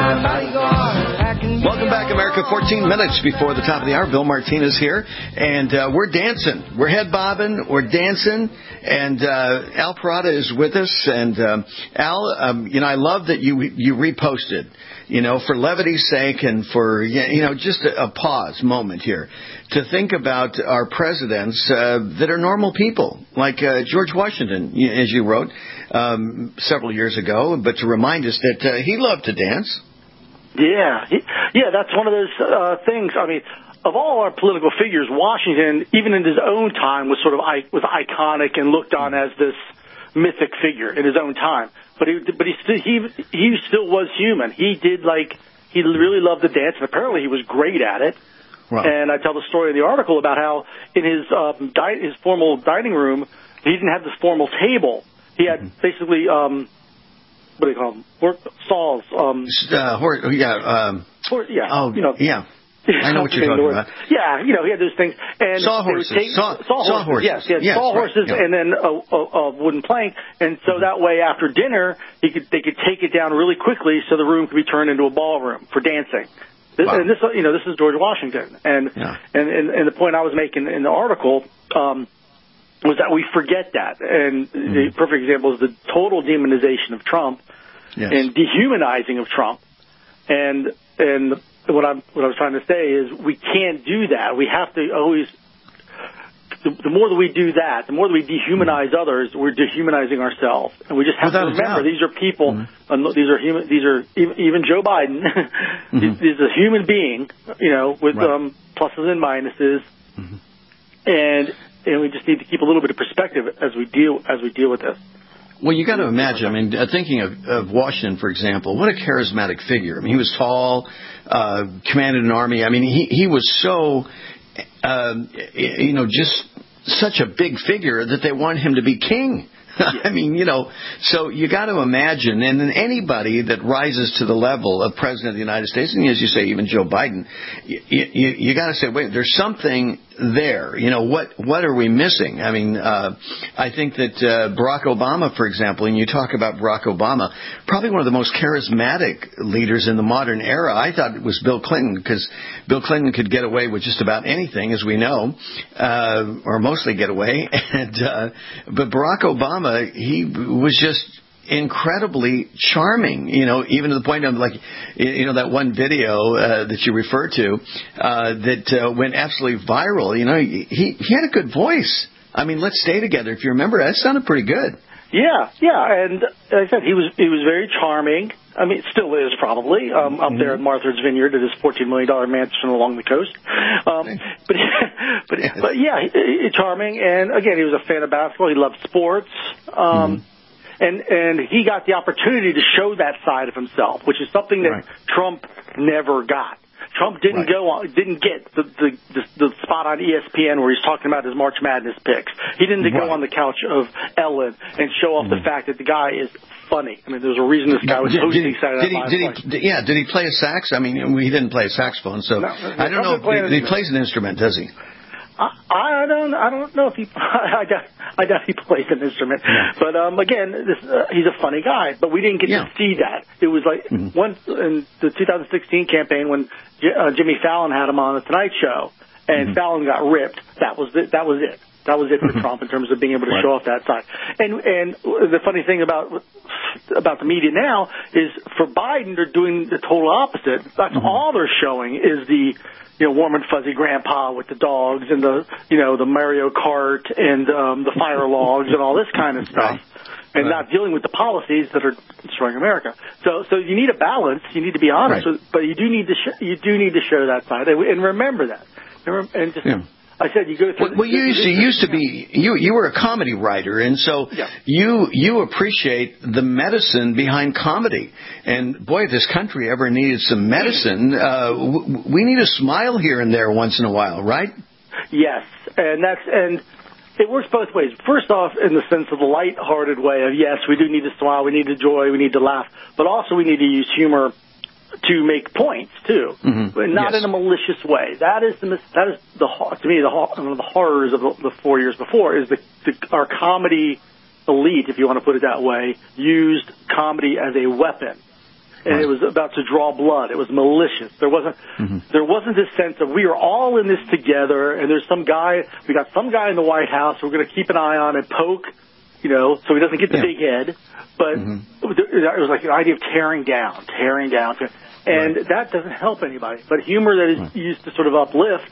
K: Welcome back, America. fourteen minutes before the top of the hour. Bill Martinez here, and uh, we're dancing. We're head bobbing. We're dancing, and uh, Al Parada is with us. And um, Al, um, you know, I love that you you reposted. You know, for levity's sake and for, you know, just a, a pause moment here to think about our presidents uh, that are normal people, like uh, George Washington, as you wrote um, several years ago, but to remind us that uh, he loved to dance.
X: Yeah, yeah, that's one of those uh, things. I mean, of all our political figures, Washington, even in his own time, was sort of was iconic and looked on as this mythic figure in his own time. But he, but he still, he, he still was human. He did like, he really loved to dance, and apparently he was great at it. Right. And I tell the story in the article about how in his, um, di- his formal dining room, he didn't have this formal table. He had mm-hmm. basically, um, what do you call them? Work, stalls. Um,
K: uh, hor- yeah, um,
X: hor- yeah.
K: Oh,
X: you know,
K: yeah. I know what you're talking about.
X: Yeah, you know, he had those things. And
K: sawhorses.
X: Take,
K: saw,
X: saw,
K: saw horses.
X: Yes, he had
K: yes,
X: sawhorses
K: right, yeah.
X: and then a, a, a wooden plank. And so that way, after dinner, he could they could take it down really quickly so the room could be turned into a ballroom for dancing. This, wow. And this, you know, this is George Washington. And, yeah. and, and, and the point I was making in the article um, was that we forget that. And mm-hmm. the perfect example is the total demonization of Trump yes. and dehumanizing of Trump. And and what I'm what I was trying to say is we can't do that. We have to always. The, the more that we do that, the more that we dehumanize others, we're dehumanizing ourselves, and we just have Without to remember these are people. Mm-hmm. Uh, these are human. These are even, even Joe Biden. mm-hmm. He's a human being, you know, with right. um, pluses and minuses, mm-hmm. and and we just need to keep a little bit of perspective as we deal as we deal with this.
K: Well, you got to imagine. I mean, uh, thinking of, of Washington, for example, what a charismatic figure. I mean, he was tall, uh, commanded an army. I mean, he he was so, uh, you know, just such a big figure that they wanted him to be king. I mean, you know, so you got to imagine, and then anybody that rises to the level of President of the United States, and as you say, even Joe Biden, you, you, you got to say, wait, there's something there. You know, what what are we missing? I mean, uh, I think that uh, Barack Obama, for example, and you talk about Barack Obama, probably one of the most charismatic leaders in the modern era. I thought it was Bill Clinton, because Bill Clinton could get away with just about anything, as we know, uh, or mostly get away. And uh, but Barack Obama, he was just incredibly charming, you know, even to the point of, like, you know, that one video uh, that you referred to uh, that uh, went absolutely viral. You know, he he had a good voice. I mean, let's stay together. If you remember, that sounded pretty good.
X: Yeah, yeah, and like I said, he was he was very charming. I mean, still is probably um, up mm-hmm. there at Martha's Vineyard at his fourteen million dollar mansion along the coast. Um, but but but yeah, he, he, charming, and again, he was a fan of basketball. He loved sports, um, mm-hmm. and and he got the opportunity to show that side of himself, which is something that right. Trump never got. Trump didn't right. go on, didn't get the, the the the spot on E S P N where he's talking about his March Madness picks. He didn't right. go on the couch of Ellen and show off mm-hmm. the fact that the guy is funny. I mean, there's a reason this guy was
K: did,
X: hosting
K: did he,
X: Saturday
K: Night
X: Live.
K: Did he, did, yeah, did he play a sax? I mean, he didn't play a saxophone, so
X: no,
K: I don't know. If he, he plays an instrument, does he?
X: I, I don't. I don't know if he. I doubt. I doubt he plays an instrument. Yeah. But um, again, this, uh, he's a funny guy. But we didn't get yeah. to see that. It was like mm-hmm. once in the two thousand sixteen campaign when J- uh, Jimmy Fallon had him on the Tonight Show, and mm-hmm. Fallon got ripped. That was it. That was it. That was it for mm-hmm. Trump in terms of being able to right. show off that side. And and the funny thing about about the media now is for Biden, they're doing the total opposite. That's mm-hmm. all they're showing is the. You know, warm and fuzzy grandpa with the dogs and the, you know, the Mario Kart and um, the fire logs and all this kind of stuff, right. and right. not dealing with the policies that are destroying America. So, so you need a balance. You need to be honest, right. with, but you do need to sh- you do need to show that side and, and remember that. And just, yeah. I said you go through.
K: Well, well you used to, used to be you you were a comedy writer, and so yeah. you you appreciate the medicine behind comedy. And boy, if this country ever needed some medicine, uh, w- we need a smile here and there once in a while, right?
X: Yes, and that's and it works both ways. First off, in the sense of the light-hearted way of yes, we do need to smile, we need to joy, we need to laugh, but also we need to use humor to make points too, mm-hmm. but not yes. in a malicious way. That is the that is the to me the one of the horrors of the, the four years before is the, the our comedy elite, if you want to put it that way, used comedy as a weapon, and right. it was about to draw blood. It was malicious. There wasn't mm-hmm. there wasn't this sense of we are all in this together, and there's some guy we got some guy in the White House we're going to keep an eye on and poke, you know, so he doesn't get the yeah. big head. But mm-hmm. it was like the idea of tearing down, tearing down. And right. that doesn't help anybody. But humor that is right. used to sort of uplift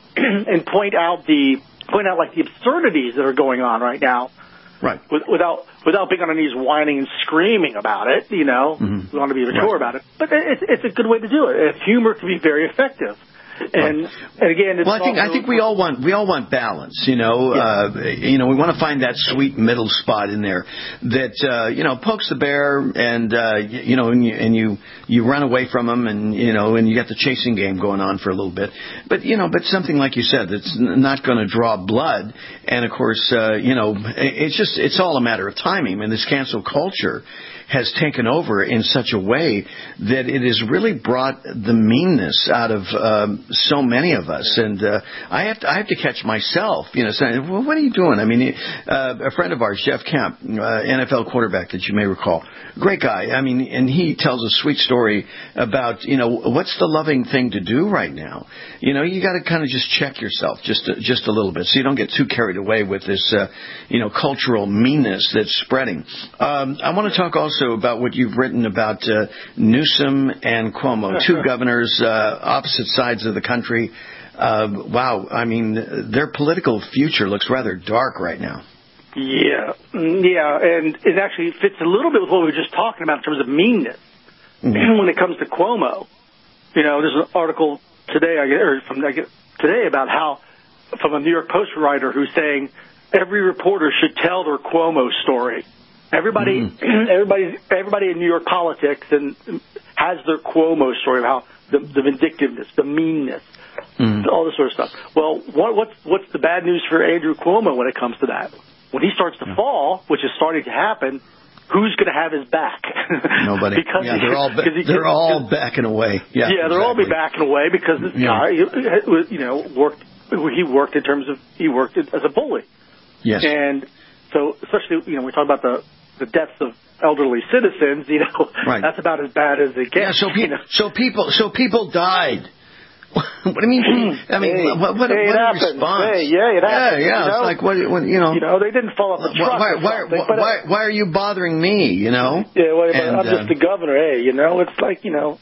X: and point out the point out like the absurdities that are going on right now,
K: right?
X: With, without without being on our knees whining and screaming about it, you know, mm-hmm. we want to be mature right. about it. But it's it's a good way to do it. Humor can be very effective. And and again, it's
K: well, I think I think we all want we all want balance. You know, yeah. uh, you know, we want to find that sweet middle spot in there that uh, you know pokes the bear, and uh, you know, and you, and you you run away from them, and you know, and you got the chasing game going on for a little bit. But you know, but something like you said that's not going to draw blood, and of course, uh, you know, it's just it's all a matter of timing. I mean, this cancel culture has taken over in such a way that it has really brought the meanness out of um, so many of us. And uh, I have to, I have to catch myself, you know, saying, well, what are you doing? I mean, uh, a friend of ours, Jeff Kemp, uh, N F L quarterback that you may recall, great guy. I mean, and he tells a sweet story about, you know, what's the loving thing to do right now? You know, you got to kind of just check yourself just a, just a little bit so you don't get too carried away with this, uh, you know, cultural meanness that's spreading. Um, I want to talk also about what you've written about uh, Newsom and Cuomo, two governors, uh, opposite sides of the country. Uh, wow, I mean, their political future looks rather dark right now.
X: Yeah, yeah, and it actually fits a little bit with what we were just talking about in terms of meanness. Mm-hmm. When it comes to Cuomo, you know, there's an article today, I get, or from I get today about how, from a New York Post writer who's saying every reporter should tell their Cuomo story. Everybody, mm-hmm. everybody, everybody in New York politics and has their Cuomo story of how the, the vindictiveness, the meanness, mm-hmm. all this sort of stuff. Well, what, what's what's the bad news for Andrew Cuomo when it comes to that? When he starts to fall, which is starting to happen, who's going to have his back?
K: Nobody.
X: because
K: yeah, they're all ba-
X: he,
K: they're all backing away. Yeah,
X: yeah, they'll all be backing away because this yeah. guy, you know, worked. He worked in terms of he worked as a bully.
K: Yes.
X: And so, especially, you know, we talk about the the deaths of elderly citizens, you know,
K: right.
X: that's about as bad as it gets.
K: Yeah, so, pe- you know? so people, so people died. What do you mean? I mean,
X: hey,
K: what, what,
X: hey,
K: what a
X: happens.
K: response?
X: Hey, yeah, it happens.
K: Yeah, yeah.
X: You know?
K: It's like what, what, you know.
X: You know, they didn't fall off the truck.
K: Why, why, why,
X: but,
K: why, why are you bothering me? You know.
X: Yeah, well,
K: and,
X: I'm just
K: uh,
X: the governor. Hey, you know, it's like you know,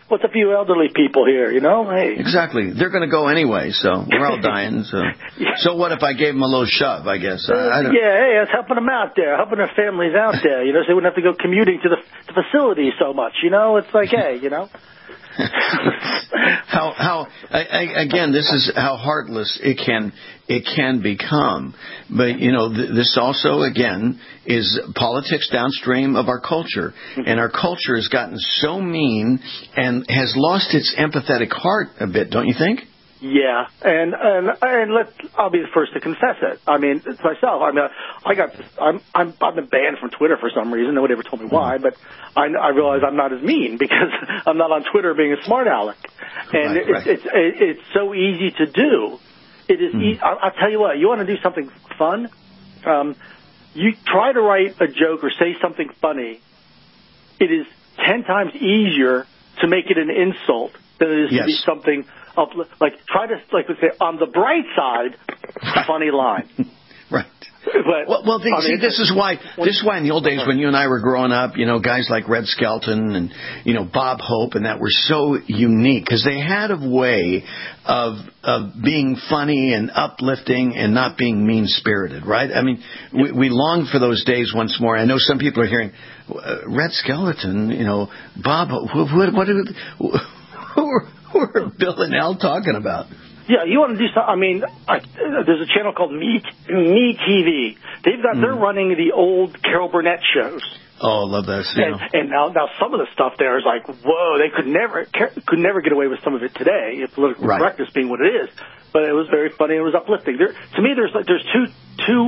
X: what's a few elderly people here, you know? Hey.
K: Exactly. They're going to go anyway, so we're all dying. So yeah. So what if I gave them a little shove, I guess? Uh, I don't...
X: Yeah, hey, it's helping them out there, helping their families out there, you know, so they wouldn't have to go commuting to the, the facility so much, you know? It's like, hey, you know?
K: how how I, I, again this is how heartless it can it can become, but you know th- this also again is politics downstream of our culture, and our culture has gotten so mean and has lost its empathetic heart a bit, don't you think?
X: Yeah, and and and let I'll be the first to confess it. I mean, it's myself. I mean, I got I'm I'm I've been banned from Twitter for some reason. Nobody ever told me why, but I I realize I'm not as mean because I'm not on Twitter being a smart aleck, and right, it's, right. it's it's it's so easy to do. It is. Mm. E- I'll, I'll tell you what. You want to do something fun? Um, you try to write a joke or say something funny. It is ten times easier to make it an insult than it is yes. to be something. Up, like try to like let's say on the bright side, right. funny line.
K: Right.
X: But,
K: well, well, see,
X: mean,
K: this is why this is why in the old days when you and I were growing up, you know, guys like Red Skelton and you know Bob Hope and that were so unique because they had a way of of being funny and uplifting and not being mean spirited, right? I mean, we, we long for those days once more. I know some people are hearing uh, Red Skelton, you know, Bob. What what, what who, who Who are Bill and Al talking about?
X: Yeah, you want to do something. I mean, I, there's a channel called Me Me T V. They've got mm. they're running the old Carol Burnett shows.
K: Oh, I love that.
X: And, and now, now some of the stuff there is like, whoa, they could never could never get away with some of it today. If political right. correctness being what it is, but it was very funny and it was uplifting. There, to me, there's like there's two two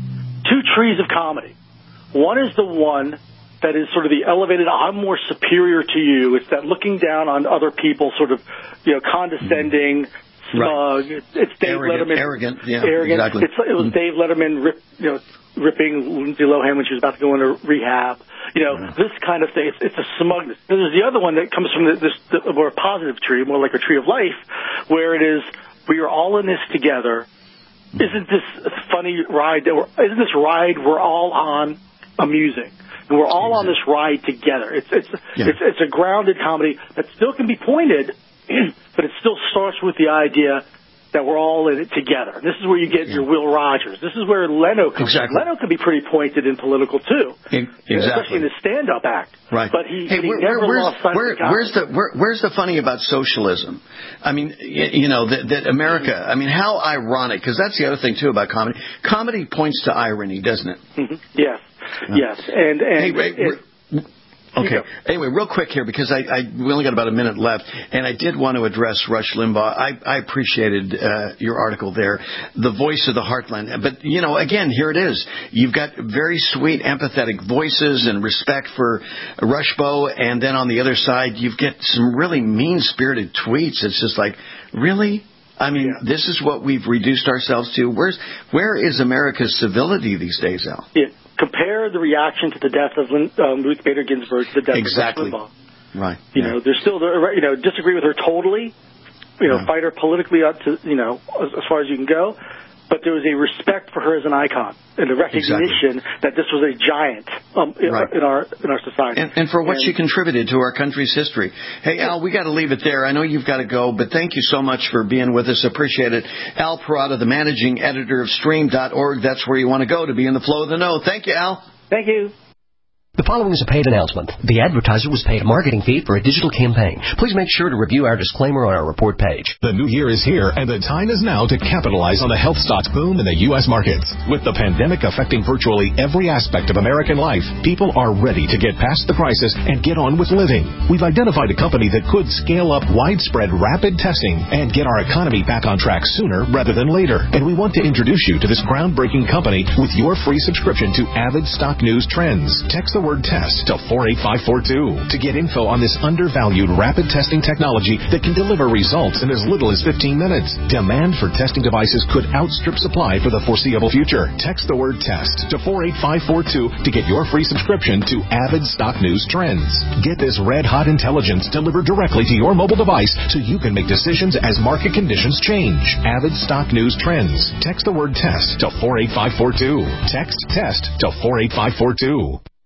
X: two trees of comedy. One is the one that is sort of the elevated, I'm more superior to you. It's that looking down on other people, sort of, you know, condescending, smug. Right. It's, it's Dave
K: arrogant,
X: Letterman.
K: Arrogant, yeah,
X: arrogant.
K: exactly.
X: It's, it was mm-hmm. Dave Letterman, rip, you know, ripping Lindsay Lohan when she was about to go into rehab. You know, yeah. this kind of thing. It's, it's a smugness. There's the other one that comes from this the, more positive tree, more like a tree of life, where it is, we are all in this together. Mm-hmm. Isn't this funny ride that we're, isn't this ride we're all on amusing? And we're all on this ride together. It's it's yeah. it's it's a grounded comedy that still can be pointed, but it still starts with the idea that we're all in it together. This is where you get yeah. your Will Rogers. This is where Leno comes
K: exactly.
X: in. Leno can be pretty pointed and political too,
K: exactly.
X: especially in his stand-up act.
K: Right.
X: But he,
K: hey,
X: he
K: where,
X: never
K: where's,
X: lost sight
K: where,
X: of the
K: where's the where, where's the funny about socialism? I mean, you know that, that America. I mean, how ironic? Because that's the other thing too about comedy. Comedy points to irony, doesn't it?
X: Mm-hmm. Yes. Yes, and and
K: hey, wait,
X: it,
K: okay. Anyway, real quick here because I, I we only got about a minute left, and I did want to address Rush Limbaugh. I, I appreciated uh, your article there, the voice of the heartland. But you know, again, here it is. You've got very sweet, empathetic voices and respect for Rushbo, and then on the other side, you've got some really mean-spirited tweets. It's just like, really? I mean, yeah. this is what we've reduced ourselves to. Where's where is America's civility these days, Al?
X: Yeah. Compare the reaction to the death of um, Ruth Bader Ginsburg to the death
K: exactly.
X: of Rush Limbaugh.
K: Right.
X: You
K: yeah.
X: know, there's still, you know, disagree with her totally, you know, yeah. fight her politically up to, you know, as, as far as you can go. But there was a respect for her as an icon and a recognition exactly. that this was a giant um, in, right. our, in our in our society.
K: And, and for what
X: and,
K: she contributed to our country's history. Hey, Al, we got to leave it there. I know you've got to go, but thank you so much for being with us. Appreciate it. Al Perrotta, the managing editor of Stream dot org. That's where you want to go to be in the flow of the know. Thank you, Al.
X: Thank you.
M: The following is a paid announcement. The advertiser was paid a marketing fee for a digital campaign. Please make sure to review our disclaimer on our report page.
O: The new year is here, and the time is now to capitalize on the health stocks boom in the U S markets. With the pandemic affecting virtually every aspect of American life, people are ready to get past the crisis and get on with living. We've identified a company that could scale up widespread rapid testing and get our economy back on track sooner rather than later. And we want to introduce you to this groundbreaking company with your free subscription to Avid Stock News Trends. Text the word test to four eight five four two to get info on this undervalued rapid testing technology that can deliver results in as little as fifteen minutes. Demand for testing devices could outstrip supply for the foreseeable future. Text the word test to four eight five four two to get your free subscription to Avid Stock News Trends. Get this red-hot intelligence delivered directly to your mobile device so you can make decisions as market conditions change. Avid Stock News Trends. Text the word test to four eight five four two. Text test to four eight five four two.